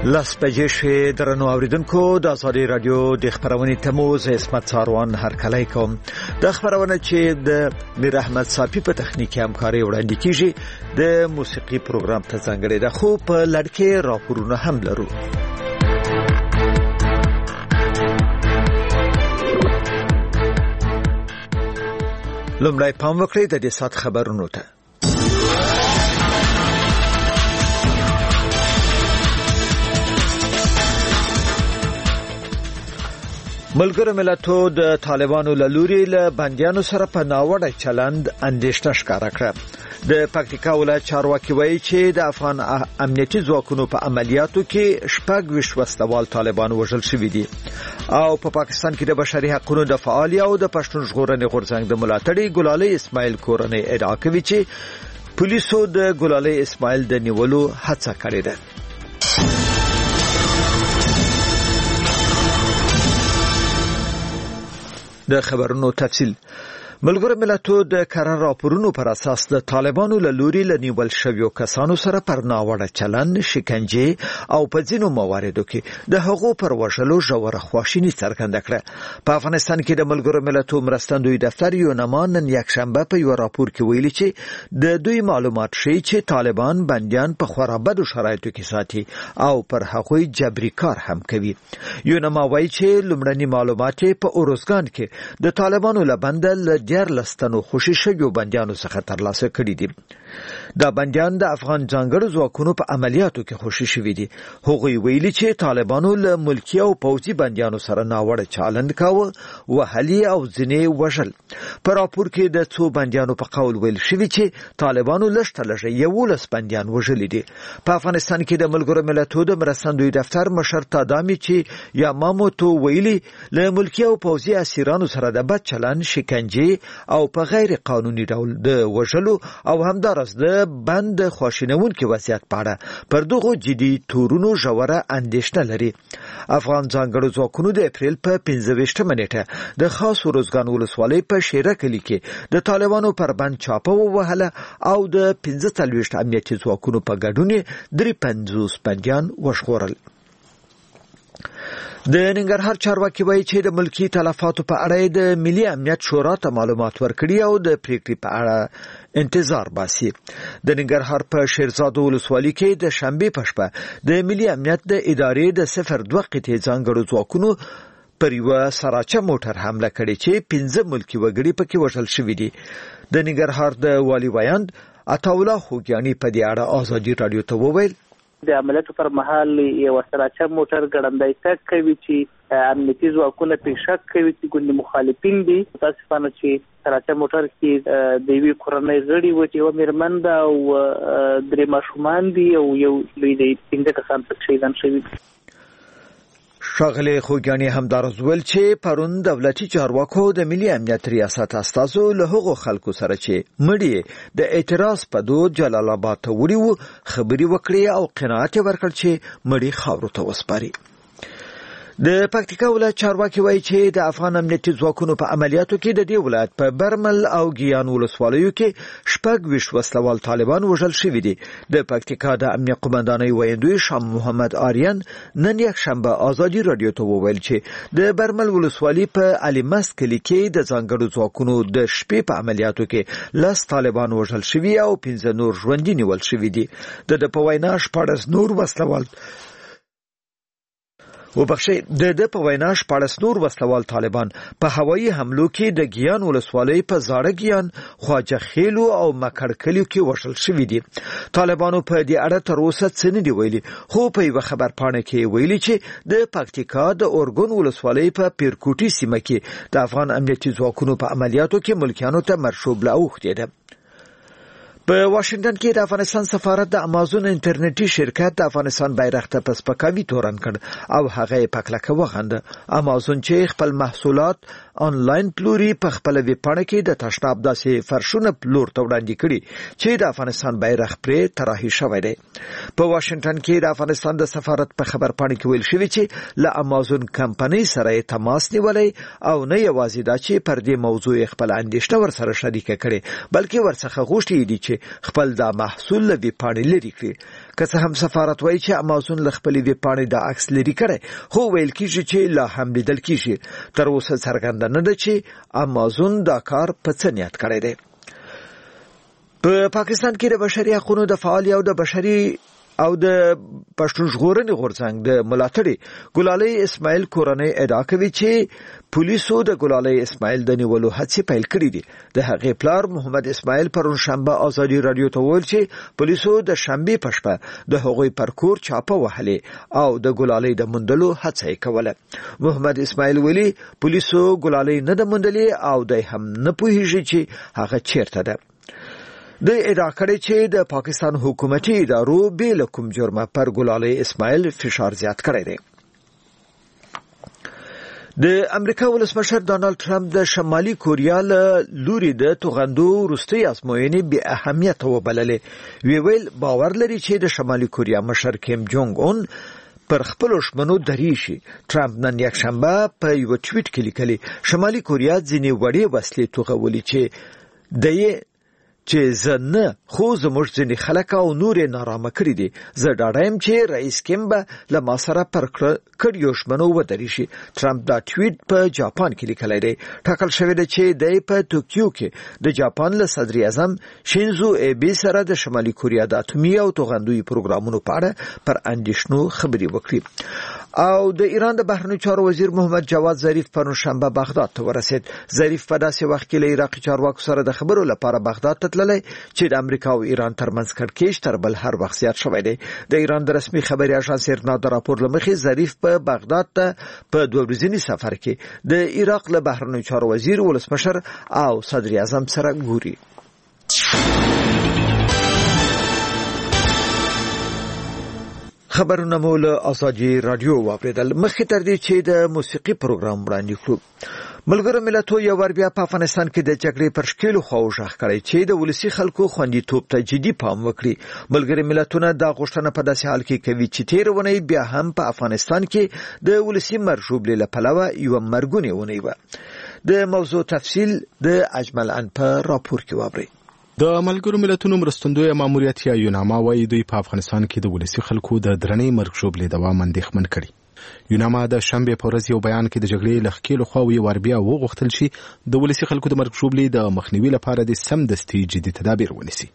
لاس بجې شوې درنو اوریدونکو د ازادي رادیو د خبرونې تموز عصمت ساروان هرکلی کوم. د خبرونه چې د میر احمد صافي په تخنیکی همکاري وړاندې کیږي د موسیقي پروګرام ته ځانګړی ده، خو په لړکې راپورونه هم لرو. لومړی پام وکړئ د دې سات خبرونو ته. ملګرو ملتونو د طالبانو له لوري له بندیانو سره په ناوړه چلند اندېښنه ښکاره کړه. د پکتیکا ولایت چارواکي وایي چې د افغان امنیتي ځواکونو په عملیاتو کې 26 وسلوال طالبان وژل شوي دي او په پاکستان کې د بشري حقوقو د فعال او د پښتون ژغورنې غورځنګ د ملاتړي ګلالي اسماعیل کورنۍ ادعا کوي چې پولیسو د ګلالي اسماعیل د نیولو هڅه کړې ده. د خبرونو تفصیل. ملګرو ملتونو د قرار راپورونو پر اساس د طالبانو له لوري له نیول شویو کسانو سره پر ناوړه چلند، شکنجه او په ځینو مواردو کې د هغو پر وژلو ژوره خواشیني څرګنده کړه. په افغانستان کې د ملګرو ملتونو مرستندوی دفتر یونما نن یکشنبه په یو راپور کې ویلي چې د دوی معلومات ښیي چې طالبان بندیان په خورا بدو شرایطو کې ساتي او پر هغوی جبري کار هم کوي. یونما وایي چې لومړني معلومات په اوروزګان کې د طالبانو لبنده دیار لستنو خوشی شویو بندیانو څخه ترلاسه کړي دي. دا بندیان د افغان ځانګړو ځواکونو په عملیاتو کې خوشی شوي دي. هغوی ویلي چې طالبانو له ملکی او پوځي بندیانو سره ناوړه چلند کاوه، وهلي او ځینې وژل. په راپور کې د څو بندیانو په قول ویل شوي چې طالبانو لږ تر لږه 11 بندیان وژلي دي. په افغانستان کې د ملګرو ملتونو د مرستندوی دفتر مشر تادامي چې یاماموتو ویلي له ملکی او پوځي اسیرانو سره د بد چلند، شکنجه او په غیر قانوني ډول د وژلو او همدارس د بند خواشینونکي وضعیت په اړه پر دغو جدي تورونو ژوره اندېښنه لري. افغان ځانګړو ځواکونو د اپریل په 15مه نیټه د خاص روزګان ولسوالۍ په شیره کلي کې د طالبانو پر بند چاپه ووهله او د 45 امنیتي ځواکونو په ګډون 53 بندیان وژغورل. د ننګرهار چارواکي وایي چې د ملکی تلفاتو په اړه د ملي امنیت شورا ته معلومات ورکړي او د پریکړې په اړه انتظار باسي. د ننګرهار په شیرزاد ولسوالۍ کې د شنبه په شپه د ملي امنیت د ادارې د 02 قطعي ځانګړو ځواکونو پر یو سراچه موټر حمله کړې چې 15 ملکی وګړي پکې وژل شوي دي. د ننګرهار د والي ویاند عطاالله خوګیانی په دې اړه ازادي رادیو ته وویل د عملیاتو پر مهال یو سراچه موټر ګړندی تګ کوي چې امنیتي ځواکونه په شک کوي چې ګوند مخالفین دي. تاسفانه چې سراچه موټر کې د یوې کورنۍ غړي و چې یو میرمن ده او 3 ماشومان دي او یو لوی دی 15 کسان پکې شهیدان شوي دي. ښاغلی خوګیانی همدارز ویل چې پرون دولتي چارواکو د ملي امنیت ریاست استازو له هغو خلکو سره چې مړي د اعتراض په دود جلال آباد ته وړي وو خبرې وکړې او قناعت ورکړ چې مړي خاورو ته وسپاري. د پکتیکا ولایت چارواکي وایي چې د افغان امنیتي ځواکونو په عملیاتو کې د دې ولایت په برمل او ګیان ولسوالیو کې 26 وسلوال طالبان وژل شوي دي. د پکتیکا د امنیت قومندانۍ ویاندوی شاه محمد آریان نن یکشنبه ازادي رادیو ته وویل چې د برمل ولسوالۍ په علمس کلي کې د ځانګړو ځواکونو د شپې په عملیاتو کې 10 طالبان وژل شوي او 15 نور ژوندي نیول شوي دي. د په وینا 14 نور وسلوال نور طالبان په هوایي حملو کې د ګیان ولسوالۍ په زاړه ګیان، خواجه خیلو او مکړکلیو کې وژل شوي دي. طالبانو په دې اړه تر اوسه څه نه دي ویلي، خو په یو خبرپاڼه کې ویلي چې د پکتیکا د اورګون ولسوالۍ په پیرکوټي سیمه کې د افغان امنیتي ځواکونو په عملیاتو کې ملکیانو ته مرشوب لا اوښتې ده. په واشنگټن کې د افغانستان سفارت د امازون انټرنیټي شرکت د افغانستان بیرغ ته په سپکاوي تورن کړ او هغه یې په کلکه وغنده. امازون چې خپل محصولات آنلاین پلوري په خپل ویب پاڼه کې د تشناب داسې فرشونه پلور ته وړاندې کړي چې د افغانستان بیرغ پرې طراحي شوی دی. په واشنگټن کې د افغانستان د سفارت په خبر پاڼه کې ویل شوی چې له امازون کمپنۍ سره تماس نیولای او نه یوازې دا چې پر دې موضوع خپل اندېښنه ورسره شریکه کړي بلکې ورڅخه غوښتي دي چې خپل دا محصول له ویب پاڼې لري کړي. که څه هم سفارت وایي چې امازون له خپل ویب پاڼې د عکس لري کړي خو ویل کیږي چې لا هم لیدل کیږي. تر اوسه څرګنده نه ده چې امازون دا کار په څه نیت کړی دی. په پاکستان کې د بشري حقوقو د فعال او د بشري او د پښتون ژغورنې غورځنګ د ملاتړي ګلالۍ اسماعیل کورنۍ ادعا کوي چې پولیسو د ګلالۍ اسماعیل د نیولو هڅې پیل کړې دي. د هغې پلار محمد اسماعیل پرون شنبه ازادي رادیو ته وویل چې پولیسو د شنبه په شپه د هغوی پر کور چاپه وهلې او د ګلالۍ د موندلو هڅه یې کوله. محمد اسماعیل ویلي پولیسو ګلالۍ نه د موندلې او د هم نه پوهیږي چې هغه چیرته ده. د ادعا کړی چې د پاکستان حکومتي ادارو به له کوم جرمه پر ګلالۍ اسماعیل فشار زیات کړی دی. د امریکا ولسمشر ډانلډ ټرمپ د شمالي کوریا له لوري د توغندو وروستۍ ازموینې بې اهمیته وبللې. ویل باور لري چې د شمالي کوریا مشر کیم جونګ اون پر خپل شمنو دري شي. ټرمپ نن یکشنبه په یو ټویټ کې لیکلي شمالي کوریا ځینې وړې وسلې توغولې چې د چې زنه خو زموږ ځینې خلک او نور نارامه کړی دي. زه ډاډم چې رئیس کیم به له ما سره پر کړیو شمنو ودرې شي. ټرمپ دا ټویټ په جاپان کې لیکلی دی. ټاکل شوی دی چې د په توکیو کې د جاپان له صدر اعظم شینزو ایبي سره د شمالي کوریا د اتومي او توغندوی پروګرامونو په اړه پر اندېښنو خبرې وکړي. او د ایران د بهرنیو چارو وزیر محمد جواد ظریف پرون شنبه بغداد ته ورسید. ظریف په داسې وخت کې له عراقي چارواکو سره د خبرو لپاره بغداد ته تللی چې د امریکا او ایران ترمنځ کړکېچ تر بل هر وخت زیات شوی دی. د ایران د رسمي خبري اژانس ایرنا د راپور لمخې ظریف په بغداد ته په 2 ورځني سفر کې د عراق له بهرنیو چارو وزیر ولسمشر او صدر اعظم سره ګوري. خبرونه مو له ازادي رادیو واوریدل. مخکې تر دې چې د موسیقي پروګرام وړاندې کړو ملګرو ملتونو یو ور بیا په افغانستان کې د جګړې پر شکلو خوښ کړی چې د ولسی خلکو خوندیتوب ته جدي پام وکړي. ملګرو ملتونو دا غوښتنه په داسې حال کې کوي چې تیرونه بیا هم په افغانستان کې د ولسی مرجوبلې لپاره یو مرګونی ونی و. د موضوع تفصیل د اجمل ان په راپور کې وابري. د ملګرو ملتونو مرستندوی ماموریت یا یوناما وايي دوی په افغانستان کې د ولسی خلکو د درنې مرګ دوام اندېښمن کړي. یوناما د شنبه په ورځ یو بیان کې د جګړې لخکېلو خو ور بیا وغوښتل شي د ولسی خلکو د مرګ د مخنیوي لپاره د سمدستي جدي تدابیر ونیسي.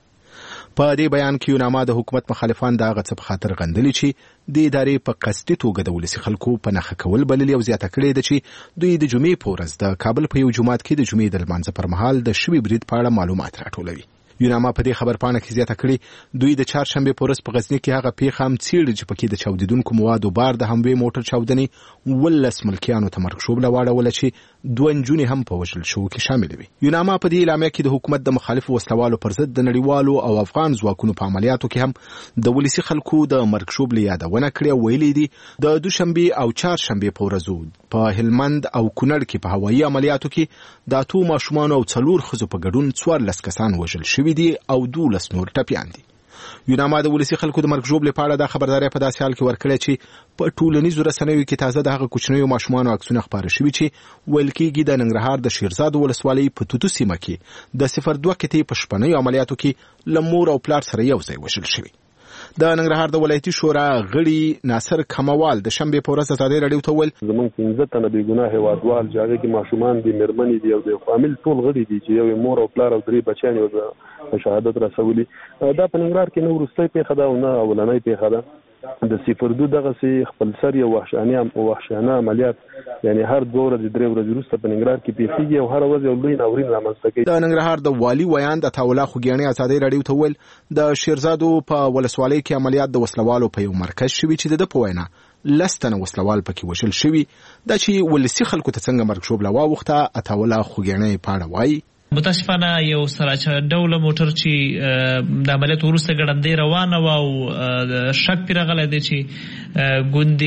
په دې بیان کې یوناما د حکومت مخالفان د هغه څه په خاطر غندلي چې د ادارې په قصدي توګه د ولسی خلکو په نخښه کول بللي او زیاته کړې ده چې دوی د جمعې په ورځ د کابل په یو جومات کې د جمعې د لمانځه پر مهال د شوي برید په اړه معلومات راټولوي. یوناما په دې خبر پاڼه کې زیاته کړې دوی د چهارشنبه په ورځ په غزنی کې هغه پیښه هم څېړي چې پکې د چاودیدونکو موادو بار د هموی موټر چاودنې 12 ملکیانو ته مرګ شوبله واړوله چې 2 نجونې هم په وژل شو کې شامل وي. یوناما په دې اعلامیه کې د حکومت د مخالفو وسلوالو پر ضد د نړیوالو او افغان ځواکونو په عملیاتو کې هم د ولسی خلکو د مرګ شوبلې یادونه کړې او ویلي دي د دوشنبه او چهارشنبه په ورځو په هلمند او کونړ کې په هوایي عملیاتو کې د 2 ماشومان او 4 ښځو په ګډون 14 کسان وژل شوي دي او 12 نور ټپیان دي. یوناما د ولسی خلکو د مرګ ژوبلې په اړه د خبرداري په داسې حال کې ورکړې چې په ټولنیزو رسنیو کې تازه د هغه کوچنیو ماشومانو عکسونه خپاره شوي چې ویل کېږي د ننګرهار د شیرزاد ولسوالۍ په توتو سیمه کې د 02 کتې په شپنیو عملیاتو کې له مور او پلار سره یو ځای وژل شوي. د ننګرهار د ولایتي شورا غړي ناصر کموال د شنبه په ورځ ازادي رادیو ته ویل زمونږ 15 تنه بې ګناه هیوادوال چې هغه کې ماشومان دي مېرمنې دي او د فامیل ټول غړي دي چې یو مور او پلار او 3 بچیان یو شهادت رسولي. دا په ننګرهار کې نو وروستۍ پیښه ده او نه اولنۍ پیښه ده. د 02 دغه سي خپل سر یو وحشیانه عملیات یعنی هر 2 ورځې 3 ورځې وروسته په ننګرهار کې پیښیږي او هر ورځ یو لوی ناورین رامنځته کوي. د ننګرهار د والی ویان د تاولا خوګیانې ازادي رادیو ته ویل د شیرزادو په ولسوالۍ کې عملیات د وسلوالو په یو مرکز شوي چې د پوینا لستنه وسلوال پکې وشل شوي. دا چې ولسی خلکو ته څنګه مرګ شوبله واوخته اتاولا خوګیانې پاړه وای متاسفانه یو سراچه ډول موټر چې د عملیات وروسته ګړندۍ روانه و او شک پرې راغلی دی چې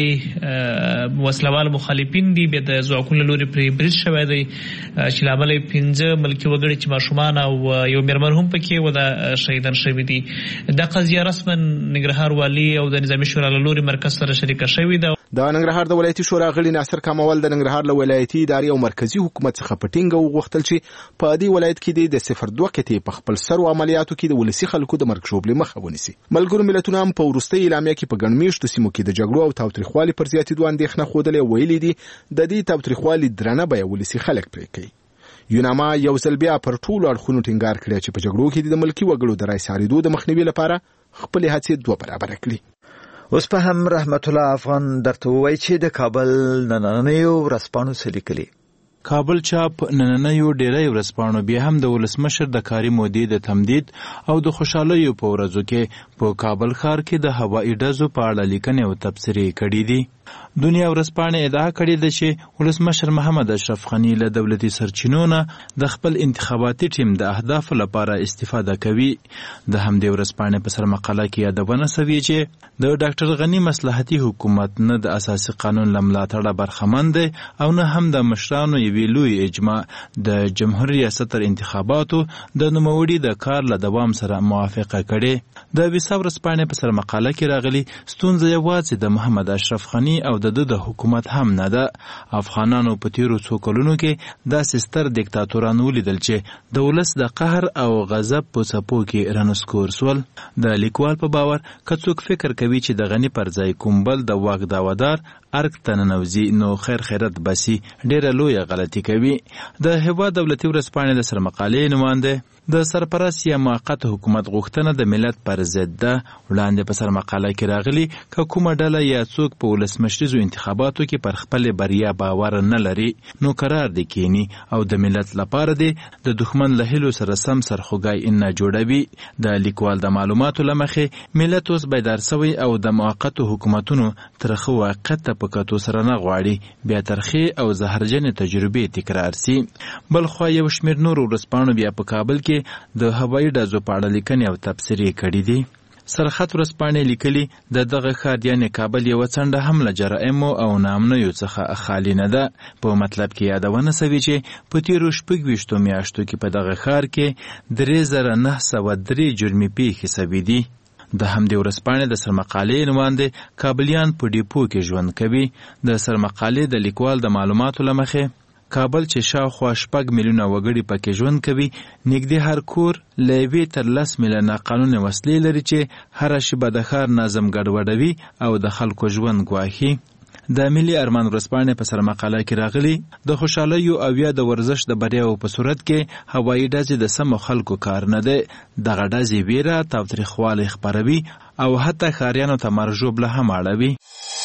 ګوندې وسلوال مخالفین دي بیا د ځواکونو لوري پرې برید شوی دی چې له امله 15 ملکي وګړي چې ماشومان او یو میرمن هم پکې و د شهیدان شوي دي. دا قضیه رسما ننګرهار والي او د نظامي شورا له لوري مرکز سره شریکه شوې ده. د ننګرهار د ولایتي شورا غړي ناصر کمال د ننګرهار له ولایتي ادارې او مرکزی حکومت څخه په ټینګه وغوښتل چې په دې ولایت کې د 02 کتې په خپل سرو عملیاتو کې د ولسی خلکو د مرګ ژوبلې مخه ونیسي. ملګرو ملتونو هم په وروستي اعلامیه کې په ګڼمیشتو سیمو کې د جګړو او تاوتریخوالي پر زیاتېدو اندېښنه ښودلې ویلي دي د دې تاوتریخوالي درنه بیه ولسی خلک پرې کوي. یوناما یو ځل بیا پر ټولو اړخونو ټینګار کړی چې په جګړو کې د ملکي وګړو د رای ساریدو د مخنیوي لپاره خپل هڅې 2 برابر کړي. اوس په هم رحمت الله افغان درته وایي چې د کابل نننیو ورځپاڼو څه لیکلي. کابل چاپ نننیو ډیری ورځپاڼو بیا هم د ولسمشر د کاري مودې د تمدید او د خوشحالیو په ورځو کې په کابل ښار کې د هوایي ډزو په اړه لیکنې او تبصرې کړي دي. دنیا ورځپاڼې ادعا کړې ده چې ولسمشر محمد اشرف غني له دولتي سرچینو نه د خپل انتخاباتي ټیم د اهدافو لپاره استفاده کوي. د همدې ورځپاڼې په سر مقاله کې یادونه شوې چې د ډاکټر غني مصلحتي حکومت نه د اساسي قانون له ملاتړه برخمن دی او نه هم د مشرانو یوې لوی اجماع د جمهوریت ریاست تر انتخاباتو د نوموړي د کار له دوام سره موافقه کړې. د ویسا ورځپاڼې په سر مقاله کې راغلي ستونزه یوازې د محمد اشرف غني او د حکومت هم نه ده. افغانانو په تیرو څو کلونو کې داسې ستر دیکتاتوران ولیدل چې د ولس د قهر او غضب په څپو کې رانسکور سول. د لیکوال په باور که څوک فکر کوي چې د غني پر ځای کوم بل د واک داودار ارګ ته ننوځي نو خیر خیرت بسي ډیره لویه غلطي کوي. د هیواد دولتي ورځپاڼې د سرمقالې نماینده د سرپرست یا موقت حکومت غوښتنه د ملت پر ضد ده. وړاندې په سرمقاله کې راغلي که کومه ډله یا څوک په ولسمشریزو انتخاباتو کې پر خپل بریا باور نه لري نو قرار دی کینی او د ملت لپاره دی د دښمن له هیلو سره سم سرخوږی نه جوړوي. د لیکوال د معلوماتو لمخې ملت اوس بیدار شوی او د موقت حکومتونو ترخه واقعیت ته په کتو سره نه غواړي بیا ترخې او زهرجنې تجربې تکرار سي. بلخوا یو شمېر نور ورځپاڼو بیا په کابل کې د هوایي ډزو په اړه لیکنې او تبصرې کړي دي. سرخط ورځپاڼې لیکلي د دغه ښار یعنې کابل یوه څنډه هم له جرایمو او ناامنیو څخه خالي نه ده. په مطلب کې یادونه شوې چې په تیرو 26 میاشتو کې په دغه ښار کې 3903 جرمي پیښې شوې دي. د همدې ورځپاڼې د سرمقالې نماینده کابلیان په ډیپو کې ژوند کوي. د سرمقالې د لیکوال د معلوماتو له مخې کابل چې شاوخوا 6 میلیونه وګړي پکې ژوند کوي نږدې هر کور له 1 تر 10 میلیونه قانوني وسلې لري چې هره شیبه د ښار نظم ګډوډوي او د خلکو ژوند ګواښي. د ملي ارمان ورځپاڼې په سرمقاله کې راغلي د خوشحالیو او یا د ورزش د بریاو په صورت کې هوایي ډزې د سمو خلکو کار نه دی. دغه ډزې ویره تاوتریخوالی خپروي او حتی ښاریانو ته مرګ ژوبله هم اړوي.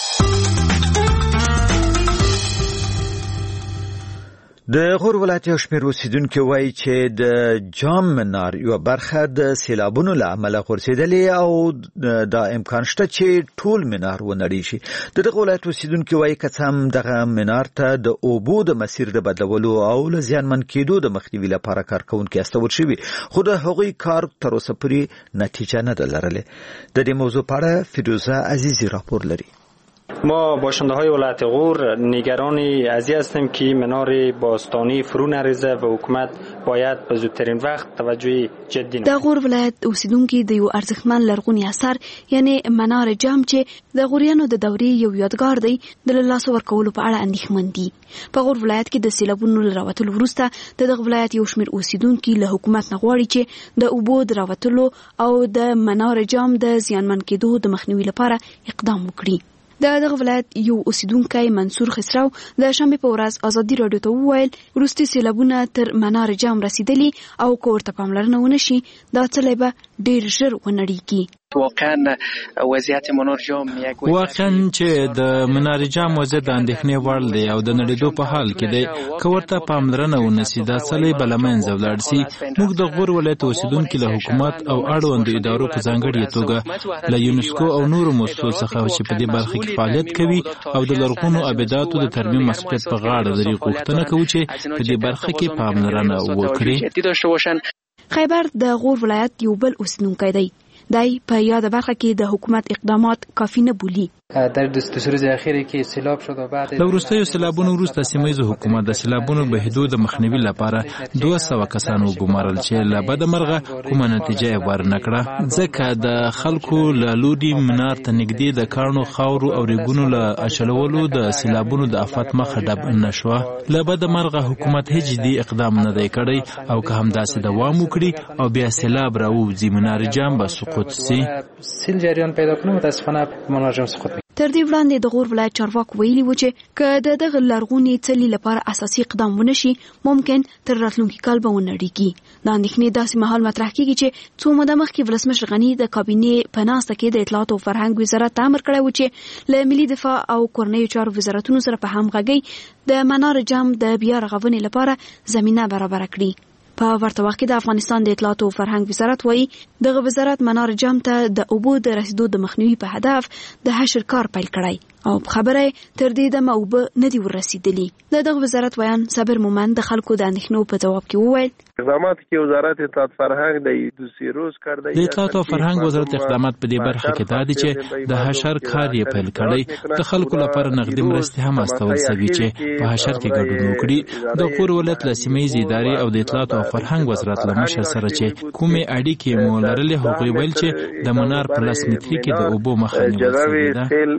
د غور ولایت یو شمېر اوسیدونکي وایي چې د جام منار یوه برخه د سیلابونو له امله غورځېدلې او دا امکان شته چې ټول منار ونړی شي. د دغه ولایت اوسیدونکي وایي که څه هم دغه منار ته د اوبو د مسیر د بدلولو او له زیانمن کېدو د مخنیوي لپاره کارکوونکي استول شوي خو د هغوی کار تر اوسه پورې نتیجه نه ده لرلې. د دې موضوع په اړه فیروزه عزیزی راپور لري. ما باشنده های ولایت غور نگران از هستیم که منار باستانی فرو نریزه و حکومت باید به زودترین وقت توجه جدی نکنه. د غور ولایت اوسیدونکي د یو ارزښتمن لرغوني اثر یعنی منار جام چې د غوریانو د دورې یو یادګار دی د لاسه ورکولو په اړه اندېښمن دي. په غور ولایت کې د سیلابونو له راوتلو وروسته د دغه ولایت یو شمېر اوسیدونکي له حکومت نه غواړي چې د اوبو د راوتلو او د منار جام د زیانمن کېدو د مخنیوي لپاره اقدام وکړي. د دغه ولایت یو اوسیدونکی منصور خسرو د شنبې په ورځ ازادي راډیو ته وویل وروستي سیلابونه تر منار جام رسیدلي او که ورته پاملرنه ونه شي دا څلی به ډېر ژر ونړیږي. واقعا وضعیت منار جام واقعا چې د منار جام وضعیت د اندېښنې وړ دی او د نړېدو په حال کې دی. که ورته پاملرنه ونشي دا څلی به له منځه ولاړ سي. موږ د غور ولایت اوسېدونکي له حکومت او اړوندو ادارو په ځانګړې توګه له یونسکو او نورو مؤسسو څخه چې په دې برخه کې فعالیت کوي او د لرغونو ابداتو د ترمیم مسؤلیت په غاړه لري غوښتنه کوو چې په دې برخه کې پاملرنه وکړي. خیبر د غور ولایت یو بل اوسېدونکی دی. دای په یاد برخه کې د حکومت اقدامات کافی نه بولی. در دستور اخیری که سیلاب شد و بعد د وروستیو سیلابونو وروسته سیمه‌ییز حکومت د سیلابونو بهیدو د مخنیوي لپاره 200 کسان وګمارل چې له بده مرغه کومه نتیجه ورنه کړه، ځکه د خلکو له لوري منار ته نږدې د کاڼو خاورو او ریګونو له اچولولو د سیلابونو د آفت مخه ډب نشوه. له بده مرغه حکومت هیڅ جدي اقدام نه دی کړی او که همداسې دوام وکړي او بیا سیلاب راوځي منار جام به سقوط سي. سیل جریان پیدا کنه متاسفانه منار جام سقوط. تر دې وړاندې د غور ولایت چارواکو ویلي و چې که د دغه لرغونې څلي لپاره اساسي اقدام ونشي ممکن تر راتلونکي کال به ونړیږي. د اندېښنې داسې مهال مطرح کیږي چې څو موده مخکې ولسمشر غني د کابینې په ناسته کې د اطلاعات او فرهنګ وزارت ته امر کړی و چې له ملي دفاع او کورنیو چارو وزارتونو سره په همغږۍ د منار جام د بیا رغونې لپاره زمینه برابره کړي. په ورته وخت کې د افغانستان د اطلاعات او فرهنګ وزارت وایي دغه وزارت منار جام ته د اوبو د رسیدو د مخنیوي په هدف د حشر کار پیل کړی او په خبره تر دې دمه اوبه نه دي ورسیدلي. دغه وزارت ویان صابر مومند د خلکو د اندېښنو په جواب کې وویل اقدامات کې وزارت اطلاعات فرهنګ د روز کار دی. د اطلاعات او فرهنګ وزارت اقدامات په دې برخه کې دا دي چې د حشر کار یې پیل کړی. د خلکو لپاره نقدي مرستې هم استول شوي چې په حشر کې ګډون وکړي. د غور ولایت له سیمه‌ییزې ادارې او د اطلاعات او فرهنګ وزارت له مشر سره چې کومې اړیکې مو لرلې هغوی ویل چې د منار په 10 متري کې د اوبو مخه نیول شوې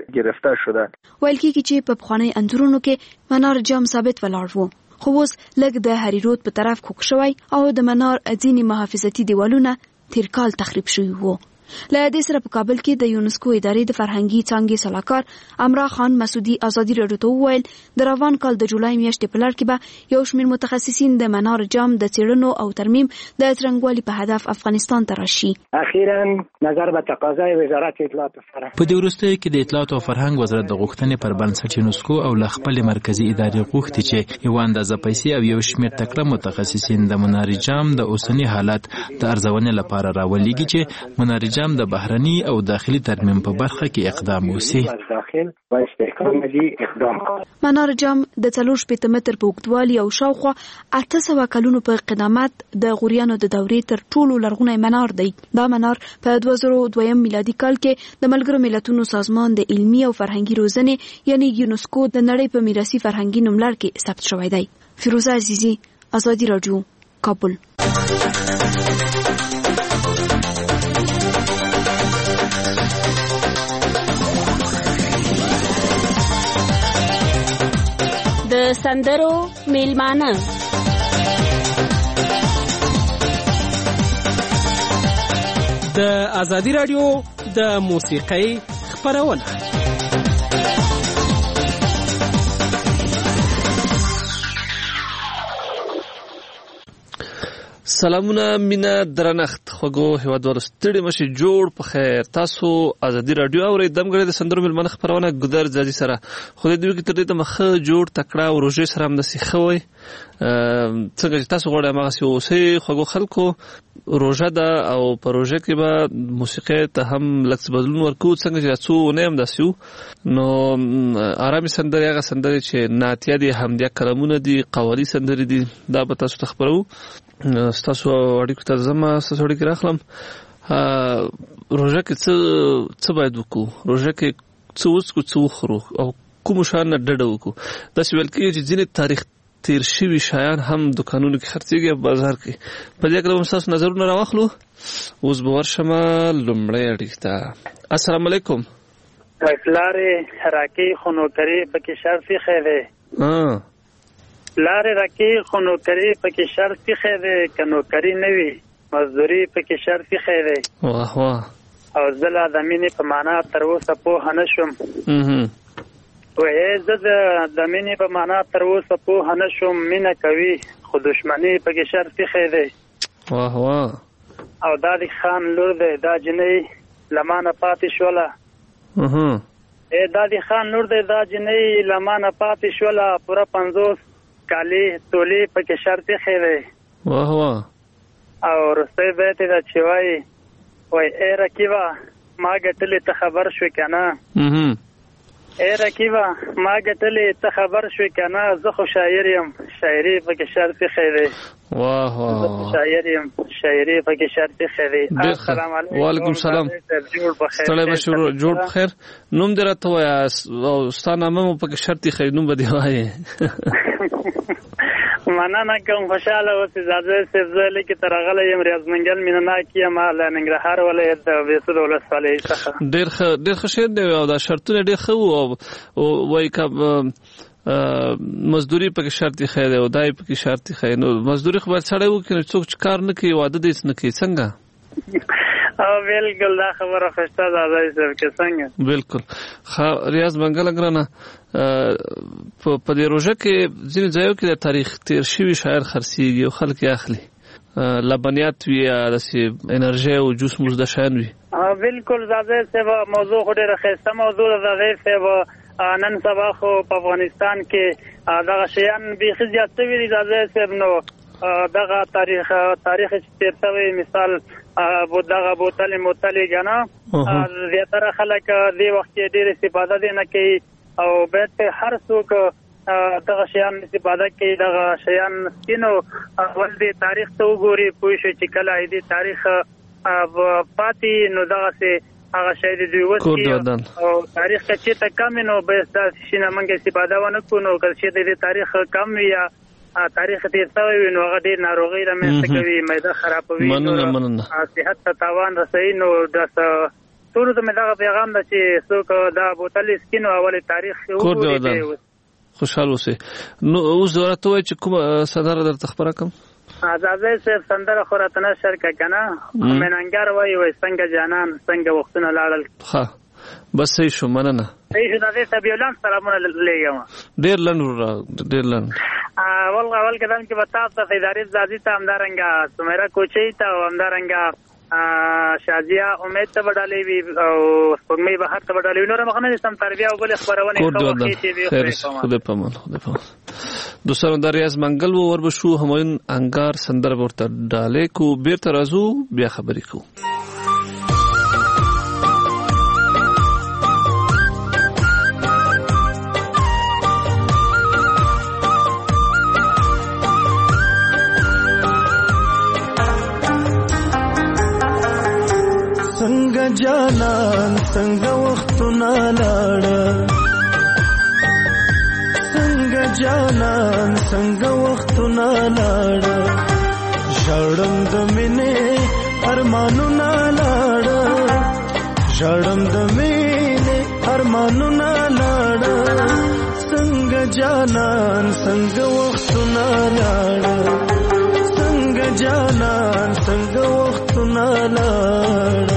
ده. ویل کېږي چې په پخواني انځورونو کې منار جام ثابت ولاړ و، خو اوس لږ د هری رود په طرف کوک شوی او د منار ځینې محافظتي دیوالونه تیر کال تخریب شوي وو. له دې سره په کابل کې د یونسکو ادارې د فرهنګي څانګې سلاکار امرا خان مسعودي ازادي راډیو ته وویل د روان کال د جولای میاشتې په لړ کې به یو شمېر متخصصین د منار جام د څېړنو او ترمیم د څرنګوالي په هدف افغانستان ته راشي. اخیرا نظر به تقاضای وزارت اطلاعات و فرهنګ په دې وروستیو کې د اطلاعات او فرهنګ وزارت د غوښتنې پر بنسټ یونسکو او له خپل مرکزی ادارې غوښتي چې یو اندازه پیسې او یو شمېر تکړه متخصصین د منار جام د اوسنی حالت د ارزونې لپاره راولېږي چې منار جام د بهرني او داخلي ترمیم په برخه کې اقدام وسی. منار جام د 4 متر په اوږدوالي او شاوخوا 800 کلونو په قدامت د غوریانو د دورې تر ټولو لرغونی منار دی. دا منار په 2002 میلادي کال کې د ملګرو ملتونو سازمان د علمي او فرهنګي روزنې یعنی یونسکو د نړۍ په میراثي فرهنګي نوملړ کې ثبت شوی دی. فیروزه عزیزی، ازادي راډیو، کابل. د سندرو میلمانه د ازادي راډیو د موسیقۍ خپرونه. سلامونه، مینا، درنښت خوږو هیوادوالو، ستړي مشي، جوړ په خیر. تاسو ازادي راډیو اورئ. دمګړې د سندرو میلمانه خپرونه ګودر ځاځي سره خو د دوی کې تر دې ته مخه جوړ تکړه او روژې سره هم داسې ښه وي څنګه چې تاسو غواړئ هماغسې اوسئ. خوږو خلکو، روژه ده او په روژه کې به موسیقۍ ته هم لږ څه بدلون ورکوو. څنګه چې دا څو اونۍ هم داسې وو، نو ارامې سندرې، هغه سندرې چې نعتیه دي، حمدیه کلامونه دي، قوالي سندرې دي، دا به تاسو ته خپروو. ستاسو اړیکو ته ځم، ستاسو اړیکې راخلم. روژه کې څه باید وکړو؟ روژه کې څه وڅښو، څه وخورو او کومو شیانو نه ډډه وکړو؟ داسې ویل کېږي چې ځینې تاریخ تیر شوي شیان هم دکانونو کې خرڅېږي په بازار کې. په دې اړه به ستاسو نظرونه راواخلو. اوس به ورشم لومړۍ اړیکې ته. السلام علیکم. پلارې راکې خو نوکري پکې شرط ایښی دی. لارې راکې خو نوکري پکې شرط ایښی دی، که نوکري نه وي مزدوري پکې شرط ایښی دی. واه واه. او زه لا د مینې په معنا تر اوسه پوهه نه شوم. زه د مینې په معنا تر اوسه پوهه نه شوم. مینه کوي خو دشمني پکې شرط ایښی دی. واه واه. او دا د خان لور دی، دا جنۍ لمانه پاتې شوله دادی خان نور دی دا جنۍ لمانه پاتې شوله پوره 50 کالي تولې پکې شرط خېده واه واه او رسته بیت دا چې وای ای رکیبا ما ګټلې ته خبر شوې کنه ای رکیبا ما ګټلې ته خبر شوې کنه زه خو شاعر یم شاعري پکې شرط خېده واه واه شاعر یم شاعري پکې شرط خېده السلام علیکم وعلیکم السلام ستړی بشو جوړ بخیر نوم دې راته وای او ستانه مو پکې شرط خېده نوم به دی وای مننه کوم خوشاله اوسې زاده سبزلې کې ترغله یم ریاض منګل مینه کیم له ننګرهار ولایت د بیسود ولسوالۍ څخه ډېر ښه شعر دی او دا شرطونه ډېر ښه او وای کا مزدوري پکې شرط خیر او دای پکې شرط خیر نو مزدوري خو باید سړی وکړي څوک کار نه کوي واده دې نه کوي څنګه او بالکل دا خبره خوشته زاده صاحب کې څنګه بالکل ریاض منګل ګرانه په دې روزه کې ځینې ځایو کې د تاریخ تیر شوی شاعر خرڅيږي او خلک یې اخلي لبنیات وی د انرژي او جوس مزد شان وی بالکل زاده صاحب موضوع خو ډېر ښه موضوع ده زاده صاحب نن سبا خو په افغانستان کې دغه شیان به زیات وی زاده صاحب نو دغه تاریخ چې تیر شوی مثال دغه بوتل متلی غنا زیاتره خلک دې وخت کې ډېر استفاده نه کوي او بیت هر څوک دغه شیان استفاده کوي دغه شیان کینو ول دې تاریخ ته وګوري پوه شي چې کله دې تاریخ پاتې نو دغه سه هغه شی دې وځي او تاریخ چې ته کم نو به تاسو شنه منګه استفاده ونه کو نو کله چې دې تاریخ کم یا تاریخ تیر شوی نو هغه ډېر ناروغي رامنځته کوي معده خرابوي نو صحت ته تاوان رسوي نو د ټول ته مې دا پیغام ده چې څوک دا بوتل سکینو اول تاریخ وګوري خوشاله اوسئ نو اوس ضرورت وای چې کوم صدر درته خبره کوم ازازه صاحب سندره خوراتنه شرکه کنه مننګر وای څنګه جانان څنګه وختونه لاړل ها بس صحیح شو مننه صحیح شو د سبیولان سلامونه لېږم ډېر لن والله اول قدم کې بتا ته ادارې ځاځي ته همدارنګه سمیرا کوچي ته همدارنګه شازیا امید ته وډالې وی او سپمې بهر ته وډالې نور مخنه سم تربیه او بل خبرونه کوي چې خدای پامان دوستانو د ریاض منګل ور بشو همایون انګار سندر ورته ډالې کو بیرته راځو بیا خبرې کو څنګه جانان څنګه وختونه لاړه څنګه جانان څنګه وختونه لاړه ژړم د مینې ارمانونه لاړه ژړم د مینې ارمانونه لاړه څنګه جانان څنګه وختونه لاړه څنګه جانان څنګه وختونه لاړه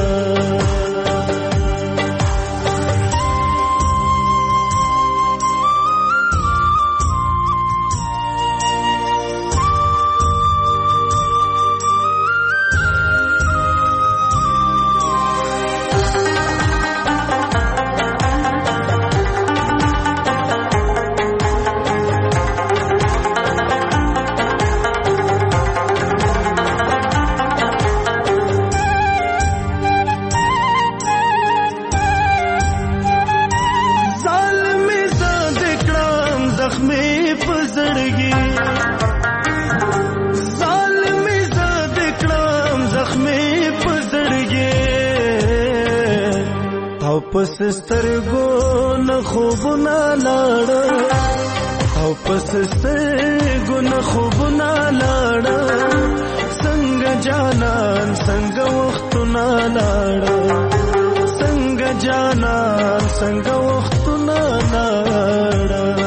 پس سترګو نه خوبونه لاړه او پس سترګو نه خوبونه لاړه څنګه جانان څنګه وختونه لاړه څنګه جانان څنګه وختونه لاړه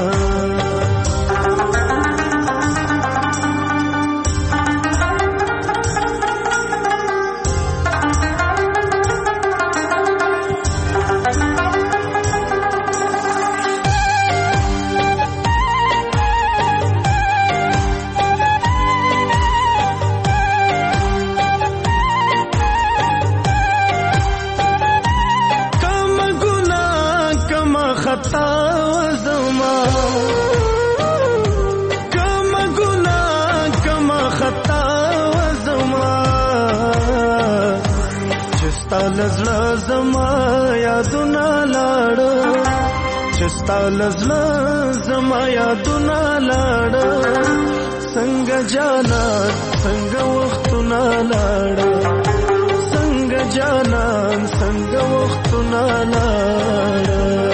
لزړه زما یادونه لاړ چستا لزړه زما یادونه لاړ څنګه جانان څنګه وختونه لاړ څنګه جانان څنګه وختونه لاړ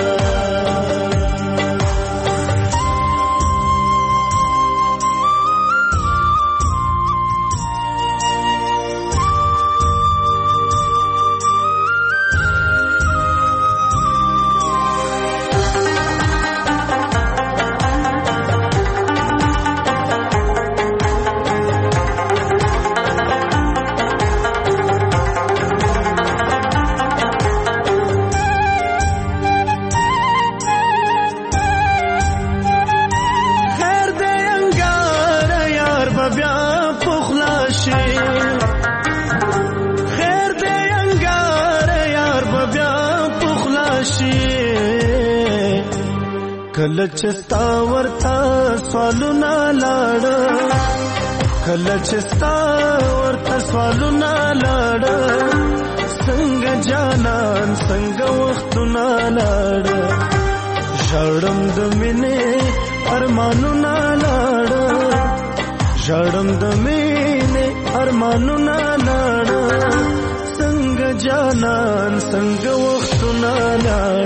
کله چستا ورتا سوالونه لاړ کله چستا ورتا سوالونه لاړ څنګه جانان څنګه وختونه لاړ ژړم د مینې ارمانونه لاړ ژړم د مینې ارمانونه لاړ څنګه جانان څنګه وختونه لاړ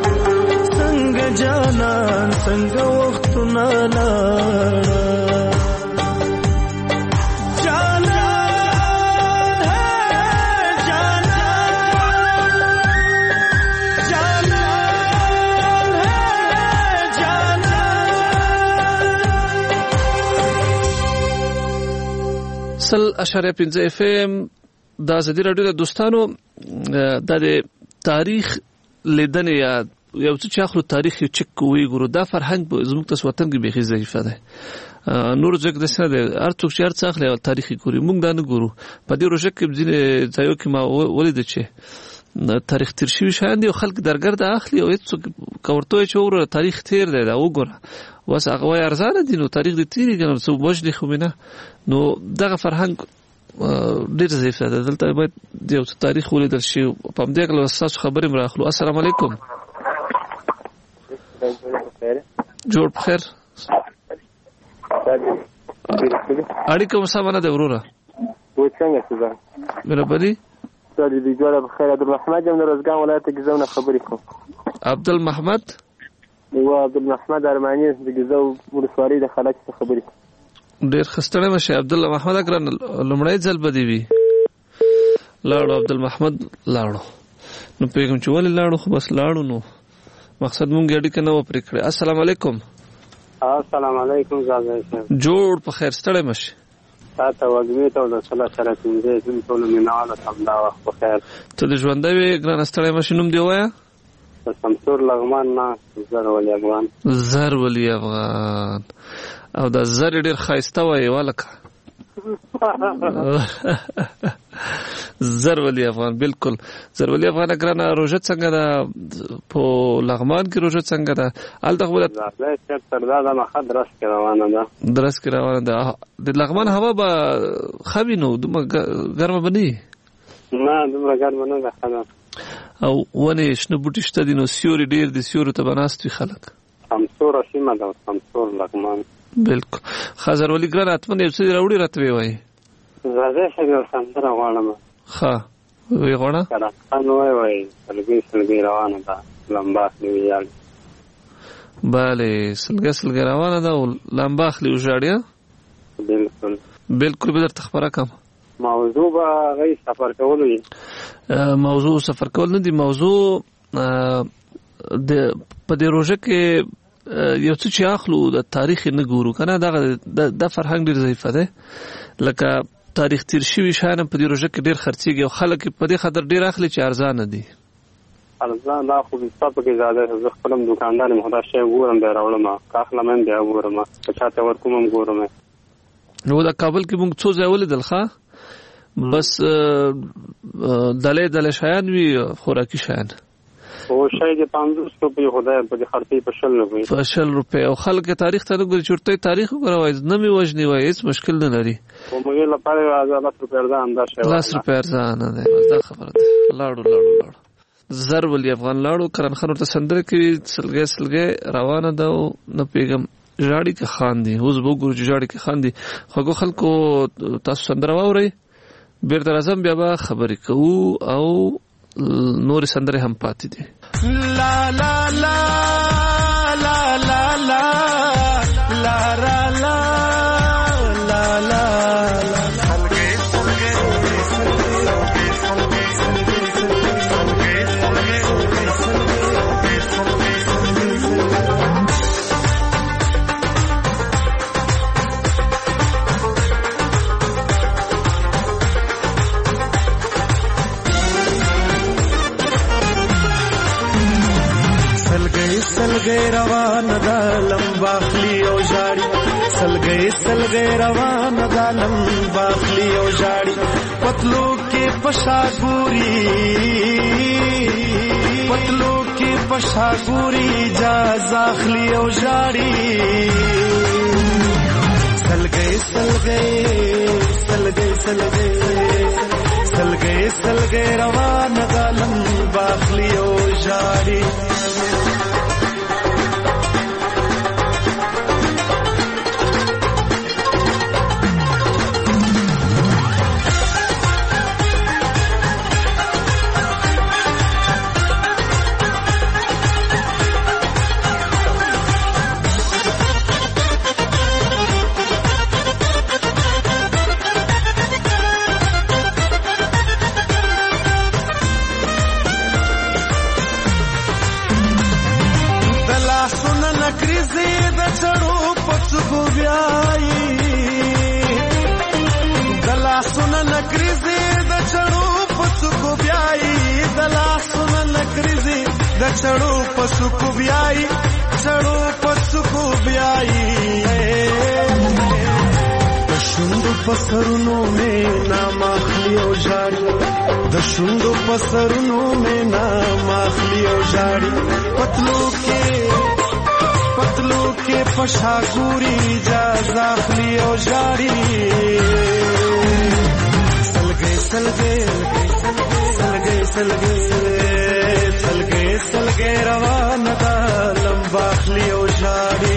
جانان څنګه وختونه لاړ سل اشاره 5 اف ام د ازادي رادیو د دوستانو د تاریخ لیدنې یا یو څه چې اخلو تاریخ یو چک کوی ګورو دا فرهنګ زموږ تاسو وطن کې به ضعیفه ده نور ځکه د سره هر څوک چې هر څه اخلي او تاریخي ګوري موږ دا نه ګورو په دې روزه کې ځینې ځایو کې ما ولید چې تاریخ تیر شوی شاند یو خلک درګرد اخلي او هیڅ کورته چې ور تاریخ تیر دی دا وګوره وس هغه ارزانه دي نو تاریخ دې تیری کنه څو وجدي خو نه نو دغه فرهنګ ډیر ضعیف ده دلته باید یو تاریخ ولیدل شي په دې کې له تاسو خبرې مراخلو السلام علیکم جوړ بخیر اړیکه مسامنه ده وروره و څنګه څه برابرۍ سړي دی جوړه بخیر عبدالمحمد یم د روزګان ولایت کې زونه خبرې کوم عبدالمحمد و عبدالمحمد ارمانی د ګزو ولسوالۍ د خلک څخه خبرې کوم ډیر خستړی مشه عبدالمحمد اګران لمړی ځل بدی وی لاړو عبدالمحمد لاړو نو پیغام چې ولې لاړو خو بس لاړو نو مقصد مونږ اړیکه نه و پرې کړې السلام علیکم السلام علیکم زاده جوړ په خیر ستړی مشه تاسو وګورئ ته د صلاح سره څنګه زم ټول میناله تبلا وخت په خیر ته د ژوندوي ګران ستړی مشه نوم دی وایا سمسور لغمان نه زر ولی افغان او دا زر ډیر خایسته وای والکه زر ولی افغان بالکل زر ولی افغان ګرانه روزه څنګه ده په لغمان کې روزه څنګه ده الته خو دا سردار ما خد درس کې روانه ده د لغمان هوا به خبینو دومره ګرمه بني نه دومره ګرمه نه ده او ونه شنو بوټي شته دي نو سیوري ډیر دي سیوري ته بناستوي خلک سمسور سیمه ده سمسور لغمان بالکل خزر ولی ګران اتمن یو څه راوړي راتوي وای زه څنګه سمسور غواړم ښه وی غواړه نو وای سلګي روانه ده لمباخ نیویال bale سلګي روانه ده لمباخ لی وژاړیا بالکل به در تخبره کوم موضوع به غي سفر کول وي موضوع سفر کول نه دي موضوع د په دې روزه کې یو څه چې اخلو د تاریخ نه ګورو کنه د فرهنګ ډیر ضعیف ده لکه تاریخ تیر شوی شانه په دې روزه کې ډیر خرڅيږي او خلک په دې خاطر ډیر اخلي چې ارزانه دي ارزان دا خو په تاسو کې زیاده زه خپلم دکاندار مخدا شی ګورم دی راوړم کاخله من دی ګورم په چاته ورکوم ګورم نو د کابل کې موږ څو ځای ولیدل ښه بس دلې شایان وی خوراکي شایان او شای د 500 روپۍ خدای په دې خرڅي په 60 روپۍ او خلک تاریخ ته وګوري چورته تاریخ وګورئ نه می وژنی وای هیڅ مشکل نه لري او موږ لپاره 1000 روپۍ ارزان دا شی 10 روپۍ ارزان نه ده دا خبره ده لاړو زر ولي افغان لاړو کرن خنور ته سندره کوي سلګي روانه ده نه پیغام جاړي کې خان دي اوس وګورئ جاړي کې خان دي خو خلکو تاسو سندره واورئ بیرته راځم بیا به خبرې کوو او نور سندره هم پاتې دي لا لا لا لا لا لا لا لا لا لا لا سلګي روان دا لمباخلی او جاړي سلګي روان دا لمباخلی او جاړي پتلو کې پشاګوري جازاخلی او جاړي سلګي روان دا لمباخلی او جاړي چړو پسکو بیاي د شوندو پسرونو مې نام اخلي او جاړي د شوندو پسرونو مې نام اخلي او جاړي پتلو کې پشاګوري جازا اخلي او جاړي سلګي روان دا لمباخلی او جاړي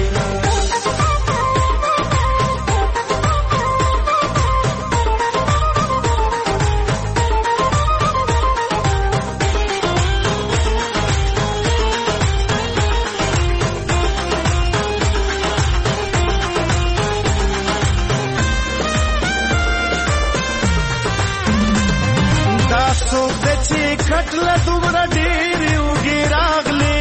دا څوک د چې کټله دومره ډېرې وګې راغلې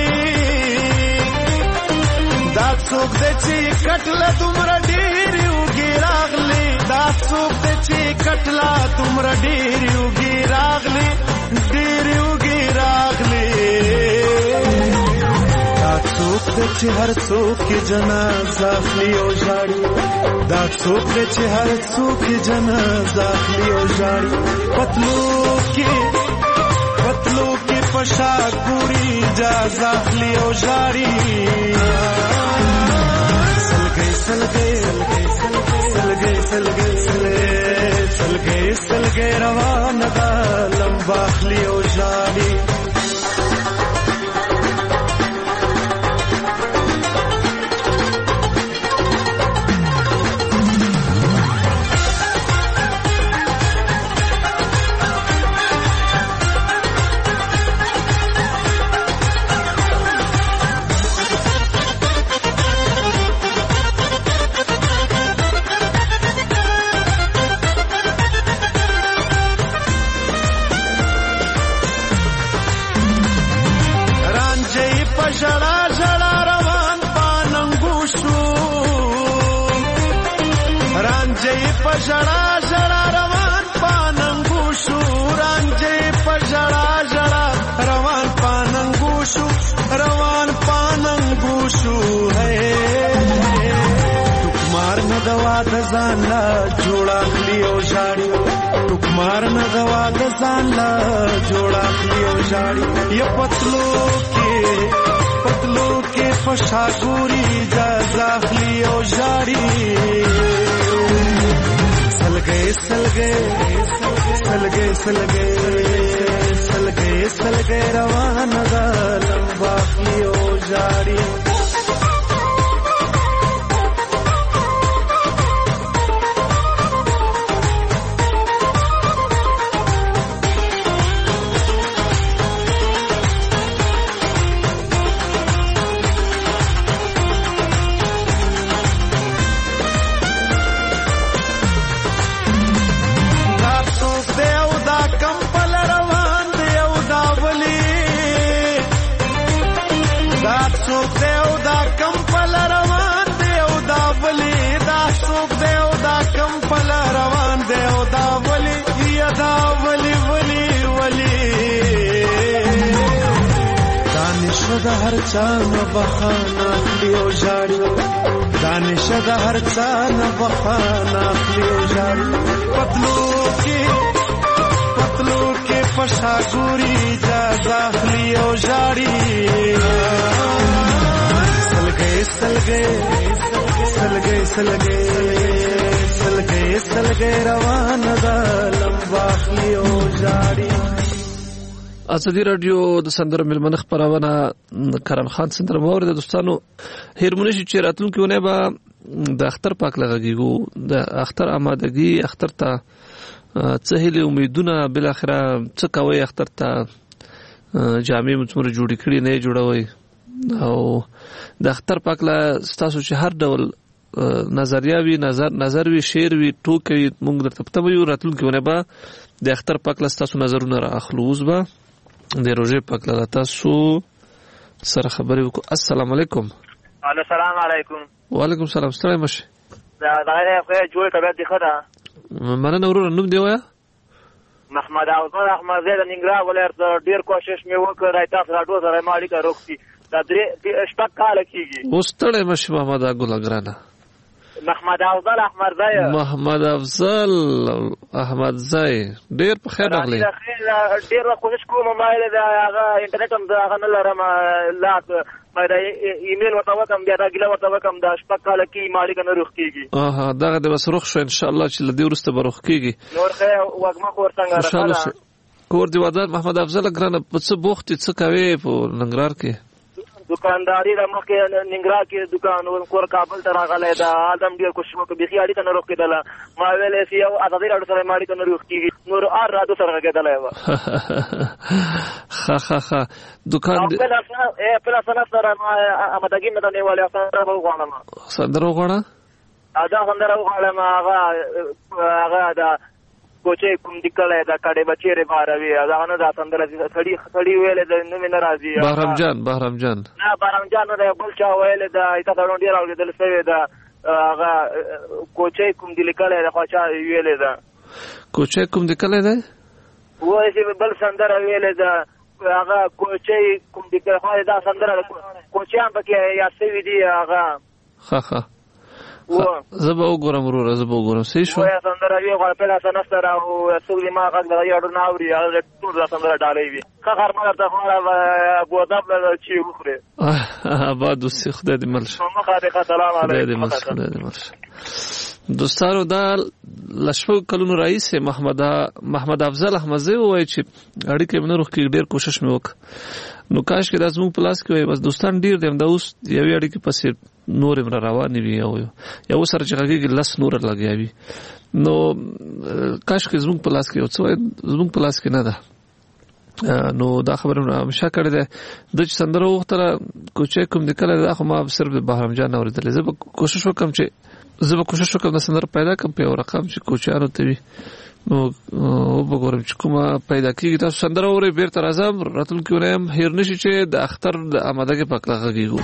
دا څوک د چې کټله دومره ډېرې وګې راغلې دا څوک د چې کټله دومره ډېرې وګې راغلې دا څوک د چې هر څوک کې جنازه اخلي او جاړي دا څوک د چې هر څوک کې جنازه اخلي او جاړي پتلو کې پشاګوري جازا اخلي او جاړي سلګي روان دا لمباخلی او جاړي ژړا ژړا روان پاننګو شو رانجې په ژړا ژړا روان پاننګو شو ټوکمار نه دوا د ځان لا جوړ اخلي او ژاړي ټوکمار نه دوا د ځان لا جوړ اخلي او جاړي یا پتلو کې فشاګوري جزا اخلي او جاړي سلګي روان ده لمبا اخلي او جاړي د هر چا نه بخانه اخلي او جاړي دانش د هر چا نه بخانه اخلي او جاړي پتلو کې فشاګوري جزا اخلي او جاړي سلګي روان ده لمبا اخلي او جاړي ازادي رادیو د سندرو ملمنه خبرونه کرن خان سندره مورد دوستانو هرمونشي چې راتلونکي ونه به د اختر پاک لګیږو د اختر آمادګي اختر ته څه هلي امیدونه بل اخره څه کوي اختر ته جامع مڅمر جوړ کړي نه جوړوي او د اختر پاک لا تاسو چې هر ډول نظریاوي نظر وی شعر وی ټوکې مونږ درته پته ویو راتلونکي ونه به د اختر پاک لا تاسو نظرونه را اخلوز به د روزه پاک لا تاسو سره خبرې وکړو. السلام علیکم. السلام علیکم. وعلیکم السلام. ستړی مشه. دا غیر جوړ طبيعت دی خدا. مننه ورور نوم دی وایا؟ محمد افضل احمد زید ننګرهار ولایت ډیر کوشش مې وکړ تاسو راډیو سره مالک روغتي دا درې شپږ کال کېږي. وستړی مشه محمد ګلګرانه. محمد افضل احمد زای ډیر په خیر راغلی. ډیر کوشش کوم مایل دا هغه انټرنیټ هم دا غن لرم لا مې دا ایمیل وتاوکم بیا راګله وتاوکم دا شپږ کال کې مالک نه روغ کیږي. دغه د بس روغ شو ان شاء الله چې لدی ورسته بروغ کیږي. نور خیر وګما کور څنګه راځه کور دی وداد محمد افضل ګرانه په څه بوخت څه کوي په ننګرهار کې دکانداری د مخکې ننګرهار کې دکان کور کابل ته راغلی دا آدم ډېر کوشش وکړ بیخي اړیکه نه روغ کېدله ما ویلی چې یو ازادي راډیو سره مې اړیکه نه روغ کېږي نور هر راډیو سره غږېدلی وه ښه دوکان بله سنه سره آمدګي مې ته نیولې سندره به وغواړم سندره وغواړه دا سندره وغواړم هغه دا کوچې کوم دی کله دا کډې بچېره باروي دا نه دا سندره سړی ویلې د نوم نه راځي بهرام جان نه بهرام جان نه بل چا ویلې دا ایته دا ډیر راغلی سوي دا هغه کوچې کوم دی کله دا خو چا ویلې دا کوچې کوم دی کله دا وایي چې بل سندره ویلې دا هغه کوچې کوم دی کله خو دا سندره کوچیان پکې یا سوي دی هغه ښه زبا وګورم ورور زبا وګورم سې شو وای سندره یو غل په لاسه نستر او سوګ ما غږ دا یو ناوري هغه ټول سندره ډالې وي خبر ما درته خو ابو ادب چې وخره آباد وسې خدای دې ملش سلام علیکم دوستانو دا لشفو کلونو رئیس محمد افضل احمدزی وای چې اړیکې منو روخ کې ډیر کوشش مې وک نو کاش کې د زموږ پلاس کې وای بس دوستان ډیر دیم دا اوس یو اړیکې پسې نور امر روان وي یو سره چې هغه لس نور لګیاوي نو کاش کې زموږ پلاس کې او څو زموږ پلاس کې نه ده نو دا خبرونه مشه کړی ده د سندرو وختره کوچې کوم د کله دا خو ما صرف د بهرام جان اوریدل زه کوشش وکم د سندر پیدا کوم په رقم چې کوچانو ته وي نو وګورم چې کومه پیدا کیږي تاسو سندره اوري بیرته راځم راتلونکي وریم هیر نشي چې د اختر د آمادګي پکړه کیږي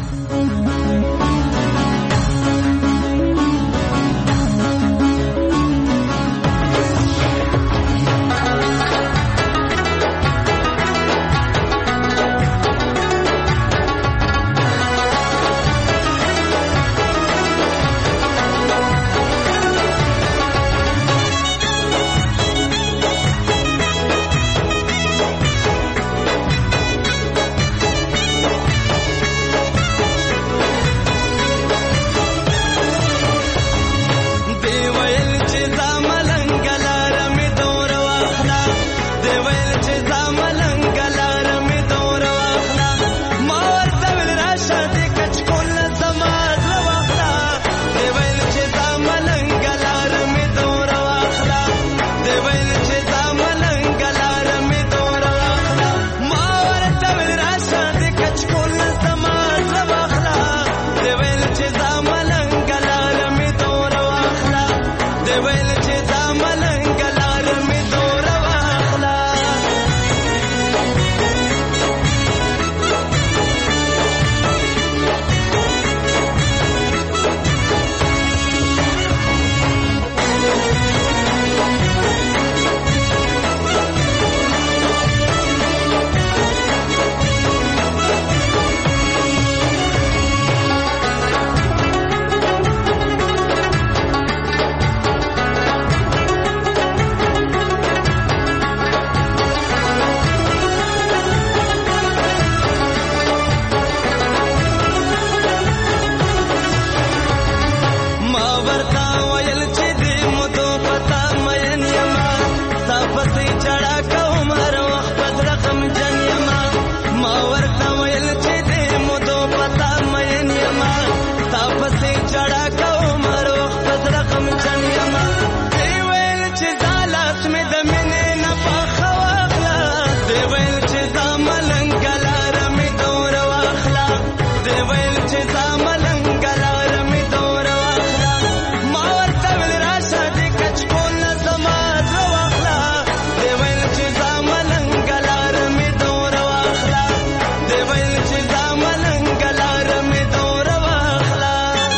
دی ویل چې زاملنګ لار مې دور واخلا ما ورته ویل راشه دې کچکول زما زړه واخلا دی ویل چې زاملنګ لار مې دور واخلا دی ویل چې زاملنګ لار مې دور واخلا ما ورته ویل راشه دې کچکول زما زړه واخلا دی ویل چې زاملنګ لار مې دور واخلا دی ویل چې زاملنګ لار مې دور واخلا ما ورتا ویل چې دې مودو پتا مین یما تا پسې چړا کوم هر وخت رقم جن یما ما ورتا ویل چې دې مودو پتا مین یما تا پسې چړا کوم هر وخت رقم جن یما دی ویل چې زالاس مې د مینې نه پخوا واخلا دی ویل چې زاملنګ لار مې دور واخلا دی ویل چې زاملنګ لار مې دور واخلا ما ورته ویل راشه دې کچکول زما زړه واخلا دی ویل چې زاملنګ لار مې دور واخلا دی ویل چې زاملنګ لار مې دور واخلا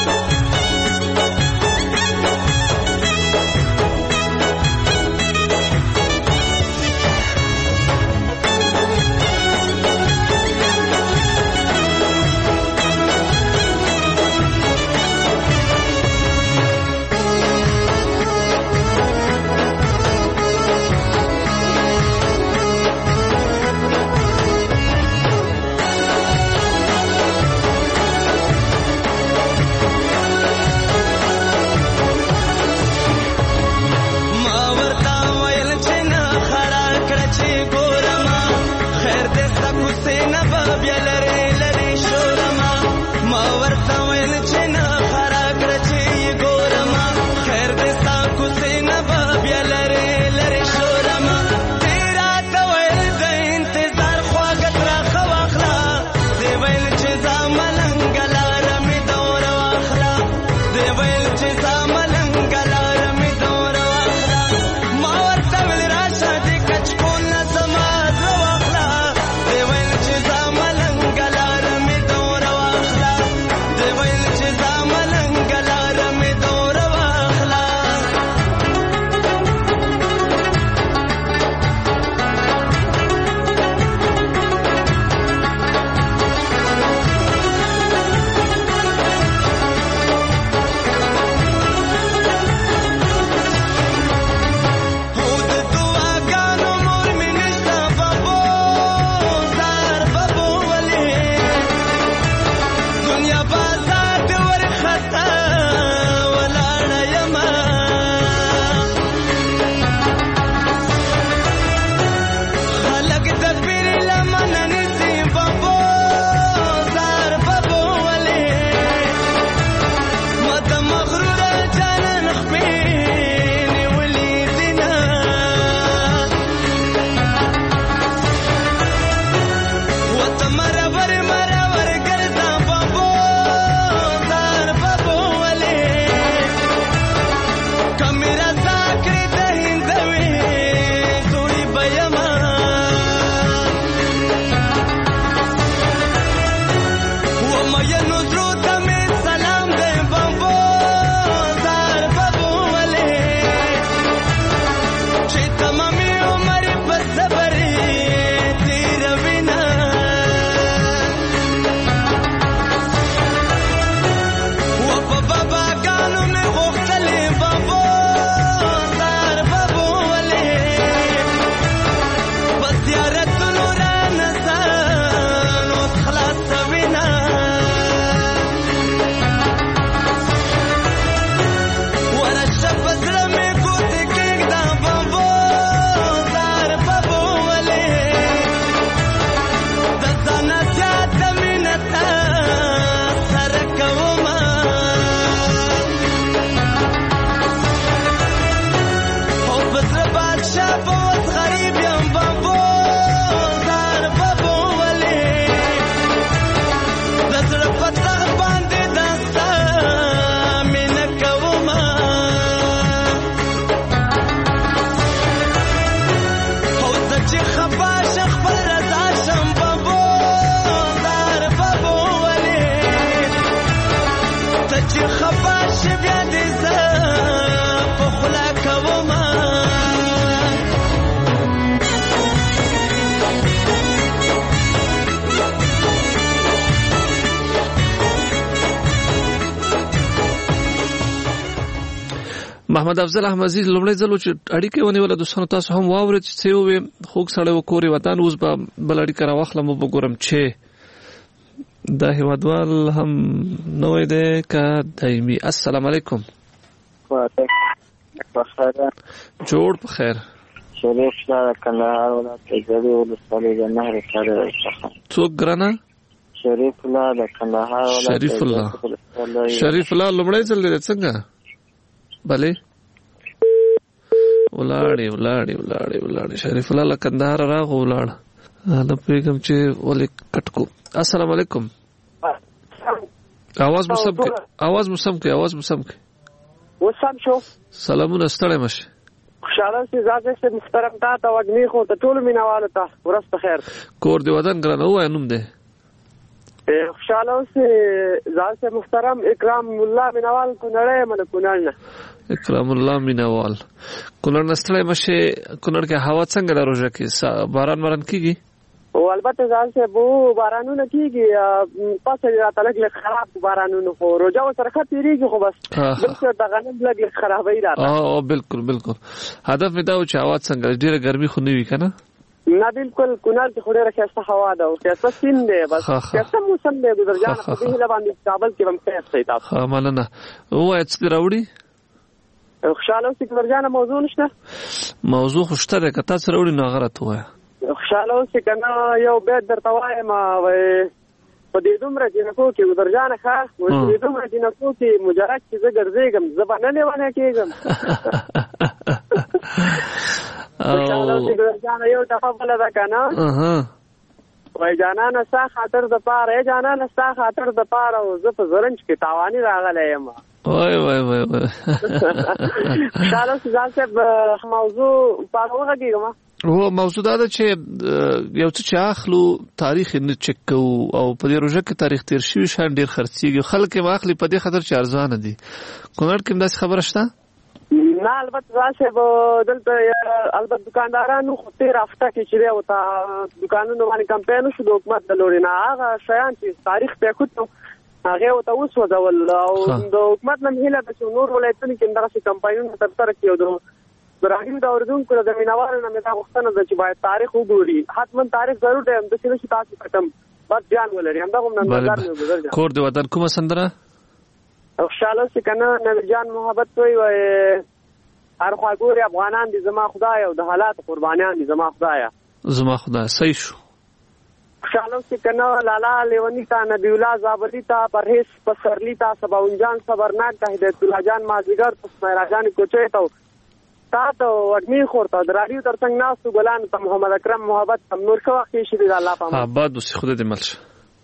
ما ورته ویل چې نه خړا کړه چې ګورما خیر دې ستا کوڅې نه به بیا لرې لرې شورما ما ورته ویل چې نه خړا کړه چې ګورما خیر دې ستا کوڅې نه به بیا لرې لرې شورما دې راته ویل د انتظار خواږه راخه واخلا دې ویل چې زاملنګ لار مې دور واخلا دې ویل چې زاملنګ لار مې دور واخلا ما ورته ویل راشه دې کچکول زما زړه واخلا دې ویل چې زاملنګ لار مې دور واخلا دې ویل چې زاملنګ لار مې دور واخلا هو د دعاګانو مور مې نشته بابو زار بابو ولې دنیا بازار دې ورخطا ولاړه یما خلک د پیر لمن نیسي بابو زار بابو ولې ما د مغرور جانان خپې نیولې دینا وته مرور مرور ګرځا بابو زار بابو ولې کمیرا ذاکر د هندوي زوړي بيما و مې نظر ته مې سلام دې بابو زار بابو ولې چې تمامي عمر په صبر تیروینا و په بابا ګانو مې غوښتلې بابو زار بابو ولې په زیارتونو رانه ځان اوس خلاصوینا ورشه په زړه مې ګوتې کېږده بابو زار بابو محمد افضل احمدزي لومړی ځل چې اړیکې ونیول دوستانو تاسو هم واورئ چې څه وي خوږ سړی وکوري وطن اوس به بل اړیکه راواخلم او وګورم چې دا هیوادوال هم نوې دی که دایمي. السلام علیکم. جوړ په خیر. شریف الله کندهار ولایت تجربه ولسوالۍ د نهر سره څوک ګرانه؟ شریف الله د کندهار ولایت. شریف الله لومړی ځل دی څنګه؟ بله ولاړې شریف الله له کندهار راغو ولاړ نه پوهېږم چې ولې کټ کو. السلام علیکم. آواز مو سم کې اوس سم شو. سلامونه ستړی مشه. خوشاله اوسې ځان چې محترم تا ته وږمې خو ته ټولو مینهوالو ته ورځ په خیر. کور دې وطن ګرانه ووایه نوم دی. خوشاله اوسې ځان چې محترم اکرام الله مینهوال کونړی یم له کونړ نه. اکرام الله مینهوال کونړ نه ستړی مشې. کونړ کې هوا څنګه ده روژه کې؟ باران کېږي؟ او البته ځان چې بارانونه کېږي پسې راته لږ خراب بارانونه خو روژه ورسره ښه تېرېږي خو بس بلکې د غنم لږ خرابوي راته. بالکل هدف مې دا و چې هوا څنګه ډېره ګرمي خو نه وي که نه؟ نه بالکل کونړ کې خو ډېره ښایسته هوا ده او ښایسته سیند دی بس ښایسته موسم دی ګذرجانه په دې هیله باندې کابل کې به هم خیر شئ تاسو. ښه مننه. ووایه څه دې راوړي؟ خوشحاله اوسې ګذرجانه موضوع نشته؟ موضوع خو شته دی که تا څه راوړي نو هغه راته ووایه. خوشحاله اوسې که نه یو بیت درته وایم په دې دومره جنکو کې ګذرجانه ښه په دې دومره جنکو کې مجرد چې زه ګرځېږم زه به نه لیونی کېږم. خوشحاله اوسې ګذرجانه یو دفعه بله ده که نه وای جانانه ستا خاطر دپاره ستا خاطر دپاره او زه په زرنج کې تاواني راغلی یم. وای خوشحاله اوسې ځان صاحب موضوع په اړه وغږېږم. موضوع دا ده چې یو څه چې اخلو تاریخ یې نه چک کوو او په دې روژه کې تاریخ تېر شوي شیان ډېر خرڅېږي خلک یې اخلي په دې خاطر چې ارزانه دي. کونړ کې هم داسې خبره شته؟ نه البته صاحب دلته البته دکاندارانو خو تېره هفته کې چې دی ورته دکانونو باندې کمپاین وشو د حکومت د لورې نه هغه شیان چې تاریخ پرېښود نو هغې ورته وسوځول او د حکومت نه مې هیله ده چې نور ولایتونو کې هم دغسې کمپاینونه ترسره کړي او د راهیم د اورېدونکو د مینهوالو نه مې دا غوښتنه ده چې باید تاریخ وګوري. حتما تاریخ ضرور دی همداسې نه چې تاسو کټم بس جان ولري همدغه هم نظر مې ګذر کور د وطن کومه سندره؟ خوشحاله اوسې که نه نویر جان محبت وایي هر خوا ګورې افغانان دي زما خدای او د حالاتو قربانیان دي زما خدایه. صحیح شو. خوشحاله اوسې که نه لالا لیوني ته نبی الله زابلي ته پرهیز پسرلي ته سباون جان صبرناک ته هدایت الله جان مازدیګر ته سمیرا جان کوچۍ ته تا ته وږمې خور ته د راډیو تر څنګ ناستو ګلانو ته محمد اکرم محبت ته نور ښه وخت یې شي د الله په امان. آباد اوسې خدای دې مل شه.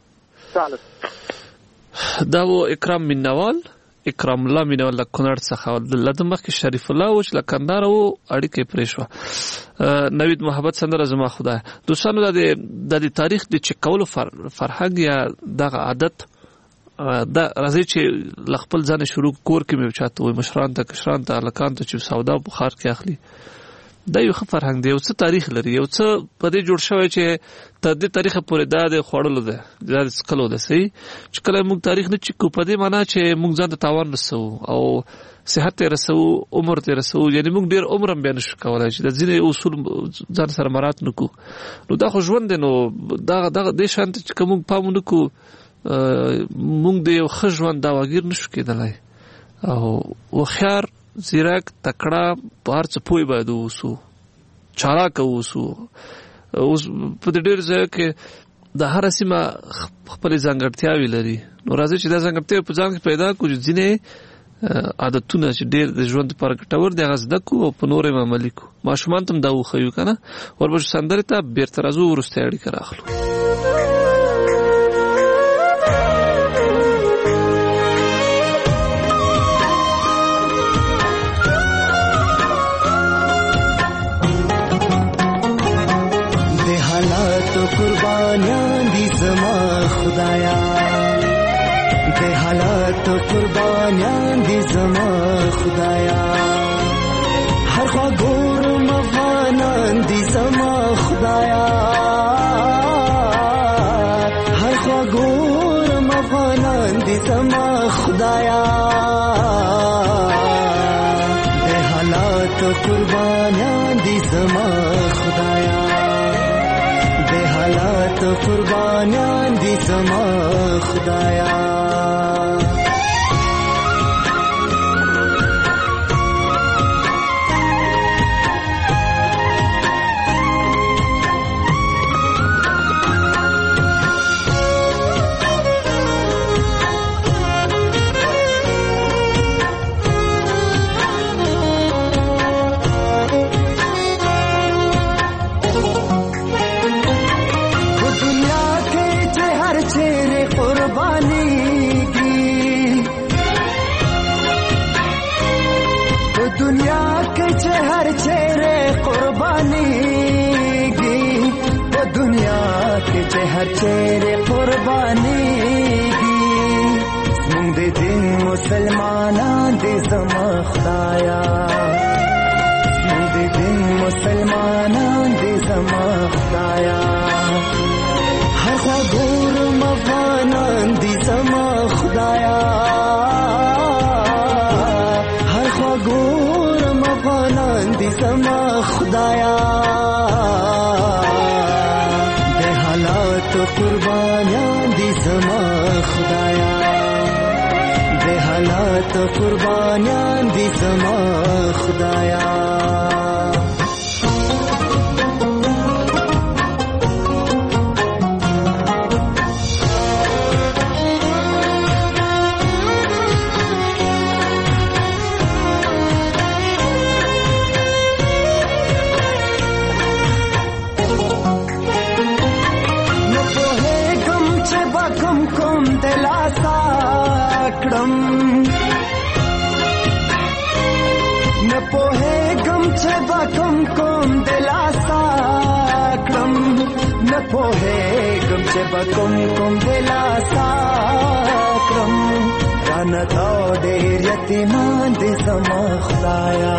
دا و اکرام الله مینوال له کونړ څخه له ده مخکې شریف الله و چې له کندهاره و اړیکه یې پرې شوه. نوید محبت سندره زما خدای. دوستانو دا د تاریخ د چک کولو فرهنګ یا دغه عادت دا راځي چې له خپل ځانه شروع کور کې مې چاته وي مشران ته کشران ته هلکان ته چې سودا په ښار کې اخلي دا یو ښه فرهنګ دی. یو څه تاریخ لري یو څه په دې جوړ شوی چې تر دې تاریخه پورې دا د خوړلو ده دا د څکلو ده. صحیح چې کله موږ تاریخ نه چکو په دې معنا چې موږ ځان ته تاوان رسوو او صحت یې رسوو عمر ته رسوو یعنی موږ ډېر عمر هم بیا نشو کولی چې د ځینې اصول ځان سره مراعات نه کړو نو دا خو ژوند دی. نو دغه دې شان ته چې که موږ پام ونه کړو موږ د یو ښه ژوند داواګیر نشو کېدلی او هوښیار زیرک تکړه په هر څه پوه باید واوسو چالاکه واوسو. اوس په دې ډېر ځایو کې د هره سیمه خپلې ځانګړتیاوې لري نو راځئ چې دا ځانګړتیاوې په ځان کې پیدا کړو چې ځینې عادتونه چې ډېر د ژوند لپاره ګټور دي هغه زده کړو او په نور یې عملي کړو. ماشومان ته هم دا وښیو که نه. ورپسې سندرې ته بېرته راځو وروستی اړیکه راخلو. قربانیان دي زما خدایا د حالات قربانیان دي زما خدایا هر خوا ګورم افغانان دي زما خدایا هر خوا ګورم افغانان دي زما خدایا د ته قربانیان دي زما خدایا हर चेहरे कुर्बानीगी मुंग दे दिन मुसलमानां दे ज़मा खुदाया मुंग दे दिन मुसलमानां दे ज़मा खुदाया हर ख़बूर मवानां दे ज़मा खुदाया हर ख़बूर मवानां दे ज़मा खुदाया तो कुर्बानियां दी ज़मा खुदाया दे हालात कुर्बानियां दी ज़मा खुदाया कुम कुम दिला साक्रम राना तोडेर यतीमान दे ज़मा खुदाया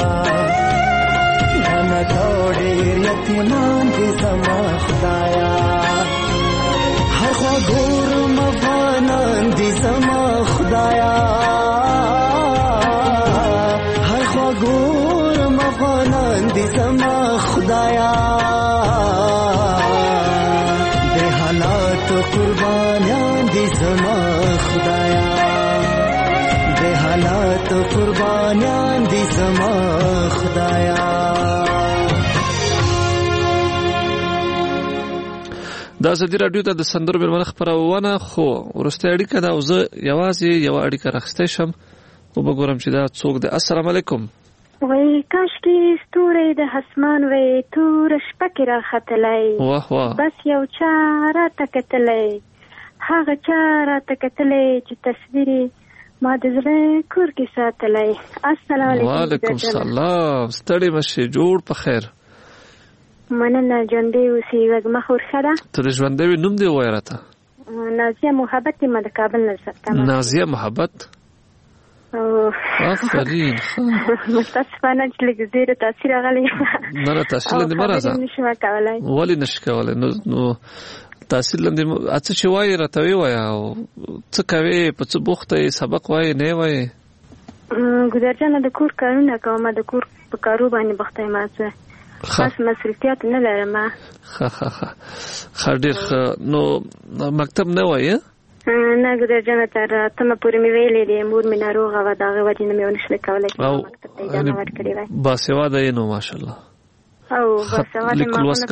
राना तोडेर यतीमान दे ज़मा खुदाया हर ख़बूर मवानां दे ज़मा खुदाया हर ख़बूर मवानां दे ज़मा खुदाया तो कुर्बानियां दी ज़मा खुदाया दे हालात कुर्बानियां दी ज़मा खुदाया دا ازادي رادیو ته د سندرو مېلمانه خپرونه خو ورسته اړیکه دا او زه یوازې یو اړیکه راخسته شم او وګورم چې دا څوک دی. السلام علیکم. وای کاش کې ستوري د اسمان وې تور شپه کې راختلای واه واه بس یو چاره تکتلای هغه چاره تکتلای چې تصویر ما د زړه کور کې ساتلای. السلام علیکم. وعلیکم السلام. ستړي مشه جوړ په خیر. مننه ژوندې اوسې وګما خورخره تر ژوندې نوم دی وایراته نازیه محبت ما د کابل نه سره نازیه محبت آفرین متاسفانه چې لږ زیره تاثیر غلی نه تاثیر لندې مرزه نشم کولای ولی نش کولای نو تاثیر لندې اڅ چې وای راته وای او څه کوي په څه بوخته سبق وای نه وای ګذرجنه د کور کارونه کوم د کور په کارو باندې بوخته ما څه خاص مسؤلیت نه لرم خاطر نو مکتب نه وای نه ګذرجنه تر تمه پورې مې ویلې دي مور مې ناروغه و داغه وجه نه مې ونشل کولای چې مکتب ته اجازه ورکړې وای باسواده یې نو ماشاءالله او باسواده ما نه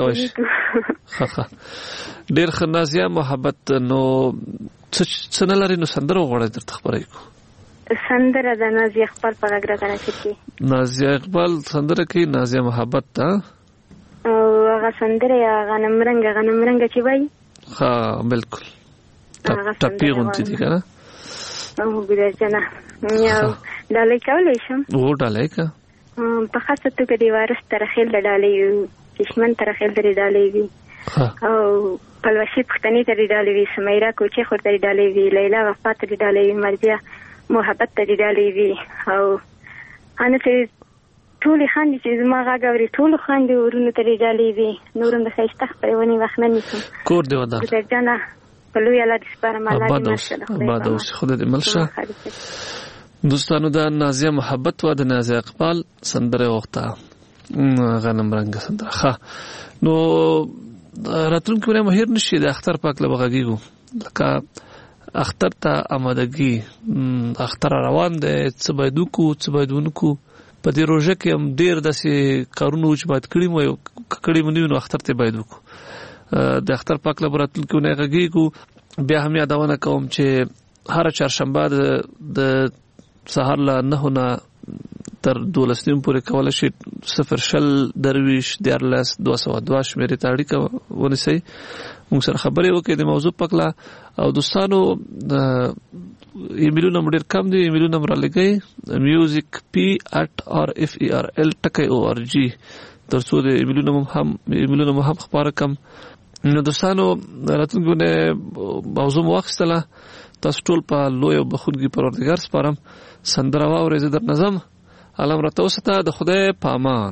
ډېر خنازیه محبت نو څه نه لري نو سندره وغوړې درته خبرې کو سندره د نازیه اقبال په غږ راغلی چې نازیه اقبال سندره کوي نازیه محبت ته او هغه سندره غنمرنګ چې وای ها بالکل ټپی غونتی دي کنه او ګذرجنه یو ډالۍ کولای شم و ډالۍ کا په خاصه توګه دی وارث ترخیل ډالۍ چشمن ترخیل ډالۍ وی او پلوشي پختنی ته ډالۍ وی سمیرا کوچه خور ته ډالۍ وی لیلا وفات ته ډالۍ وی مرجیا محبت ته ډالۍ وی او انا چې ټول خاندي چې زما غاګوري ټول خاندي ورونو ته ډالۍ وی نورم د خیشته خپلونی وخت نه نیسم کور دی ودا ګذرجنه په لوی الله دې سپارم الله دې ماشاءالله بعد اوس خود دې ملشه دوستانو دا نازیه محبت و د نازیه اقبال سندره وخته غنم رنگ سندره ښه نو راتلونکي ونه مهیر نشي د اختر پاک له بغاګیږو لکه اختر ته آمادګي اختر روان دی څه باید وکړو څه باید ونه کړو په دې روژه کې هم ډېر داسې کارونه چې باید کړي مو کړي مو نو اختر ته باید وکړو د اختر پاک له راتلونکي ونه غږیږو بیا هم یادونه کوم چې هر چهارشنبه د سهار له 9 نه تر 12 پورې کولای شي 0 درویش 14 202 شمیرې ته اړیکه ونیسئ موږ سره خبرې وکړئ د موضوع پکلا او دوستانو ایمیلونه ډېر کم دي ایمیلونه را لګئ music@rferl.org ترڅو د ایمیلونه هم خبره کم نو دوستانو راتلونکي موضوع واخیستله تاسو ټول په لوی او بخښونکي پروردګار سپارم سندره واورئ زه در نظم علم را توسطه د خدای پامان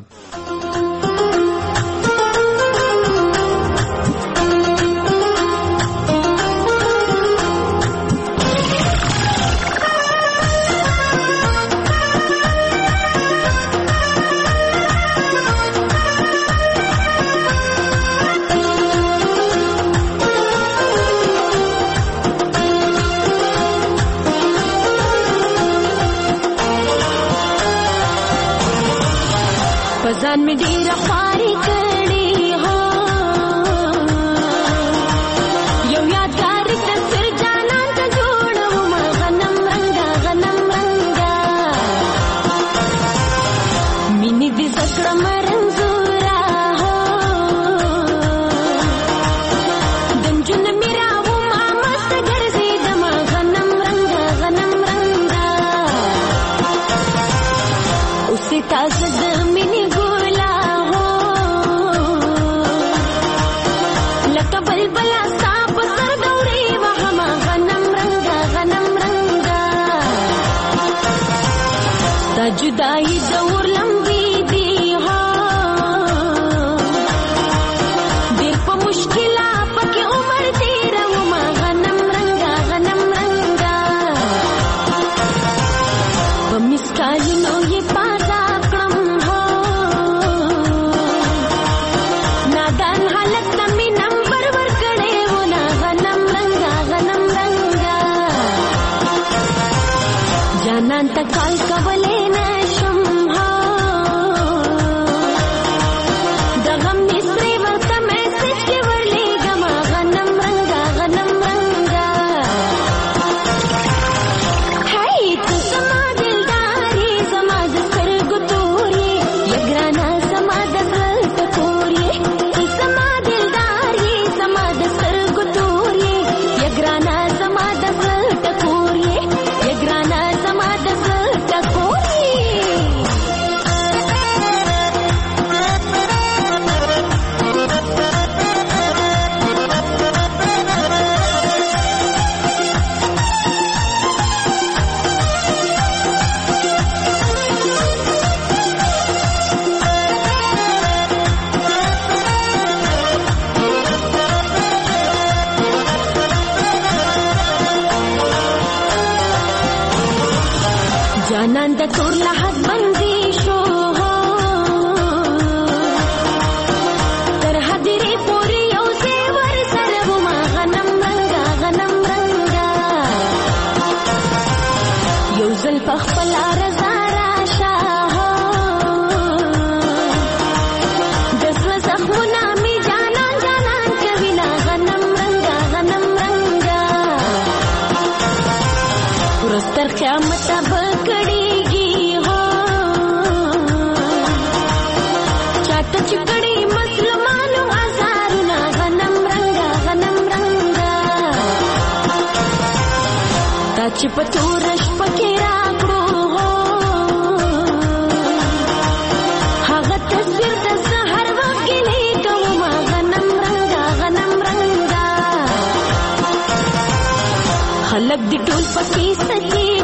ځان می ډیر خواري کړی هو یو یادګار تصویر جانان ته جوړوم غنم رنگا مینې دې زکړه مرنزورا دنجن میراو ما مست ګرځي دم غنم رنگا اوسې تاسو د مینې جدائی دور لمبی دی ہو دیر پا مشکلہ پکی عمر تیرا وما غنم رنگا بمسکالی نو یہ پازا کرم ہو نادان حالت نمی نمبر ورکڑے ہونا غنم رنگا جانان تکال کبلے جانان د تور لحد بندي شو تر حدرې پورې یو زیور سره وما غنم رنگا یو ځل په خپل رضا راشه د زړه زخمونه مې جانان کوي نا غنم رنگا ورستر قیامت چکڑی مسلمانو ازارنا غنم رنگا تا چې په تورش پکې راکړو هغه تصویر د سحر وخت لیکم غنم رنگا خلک دې ټول پکې سچي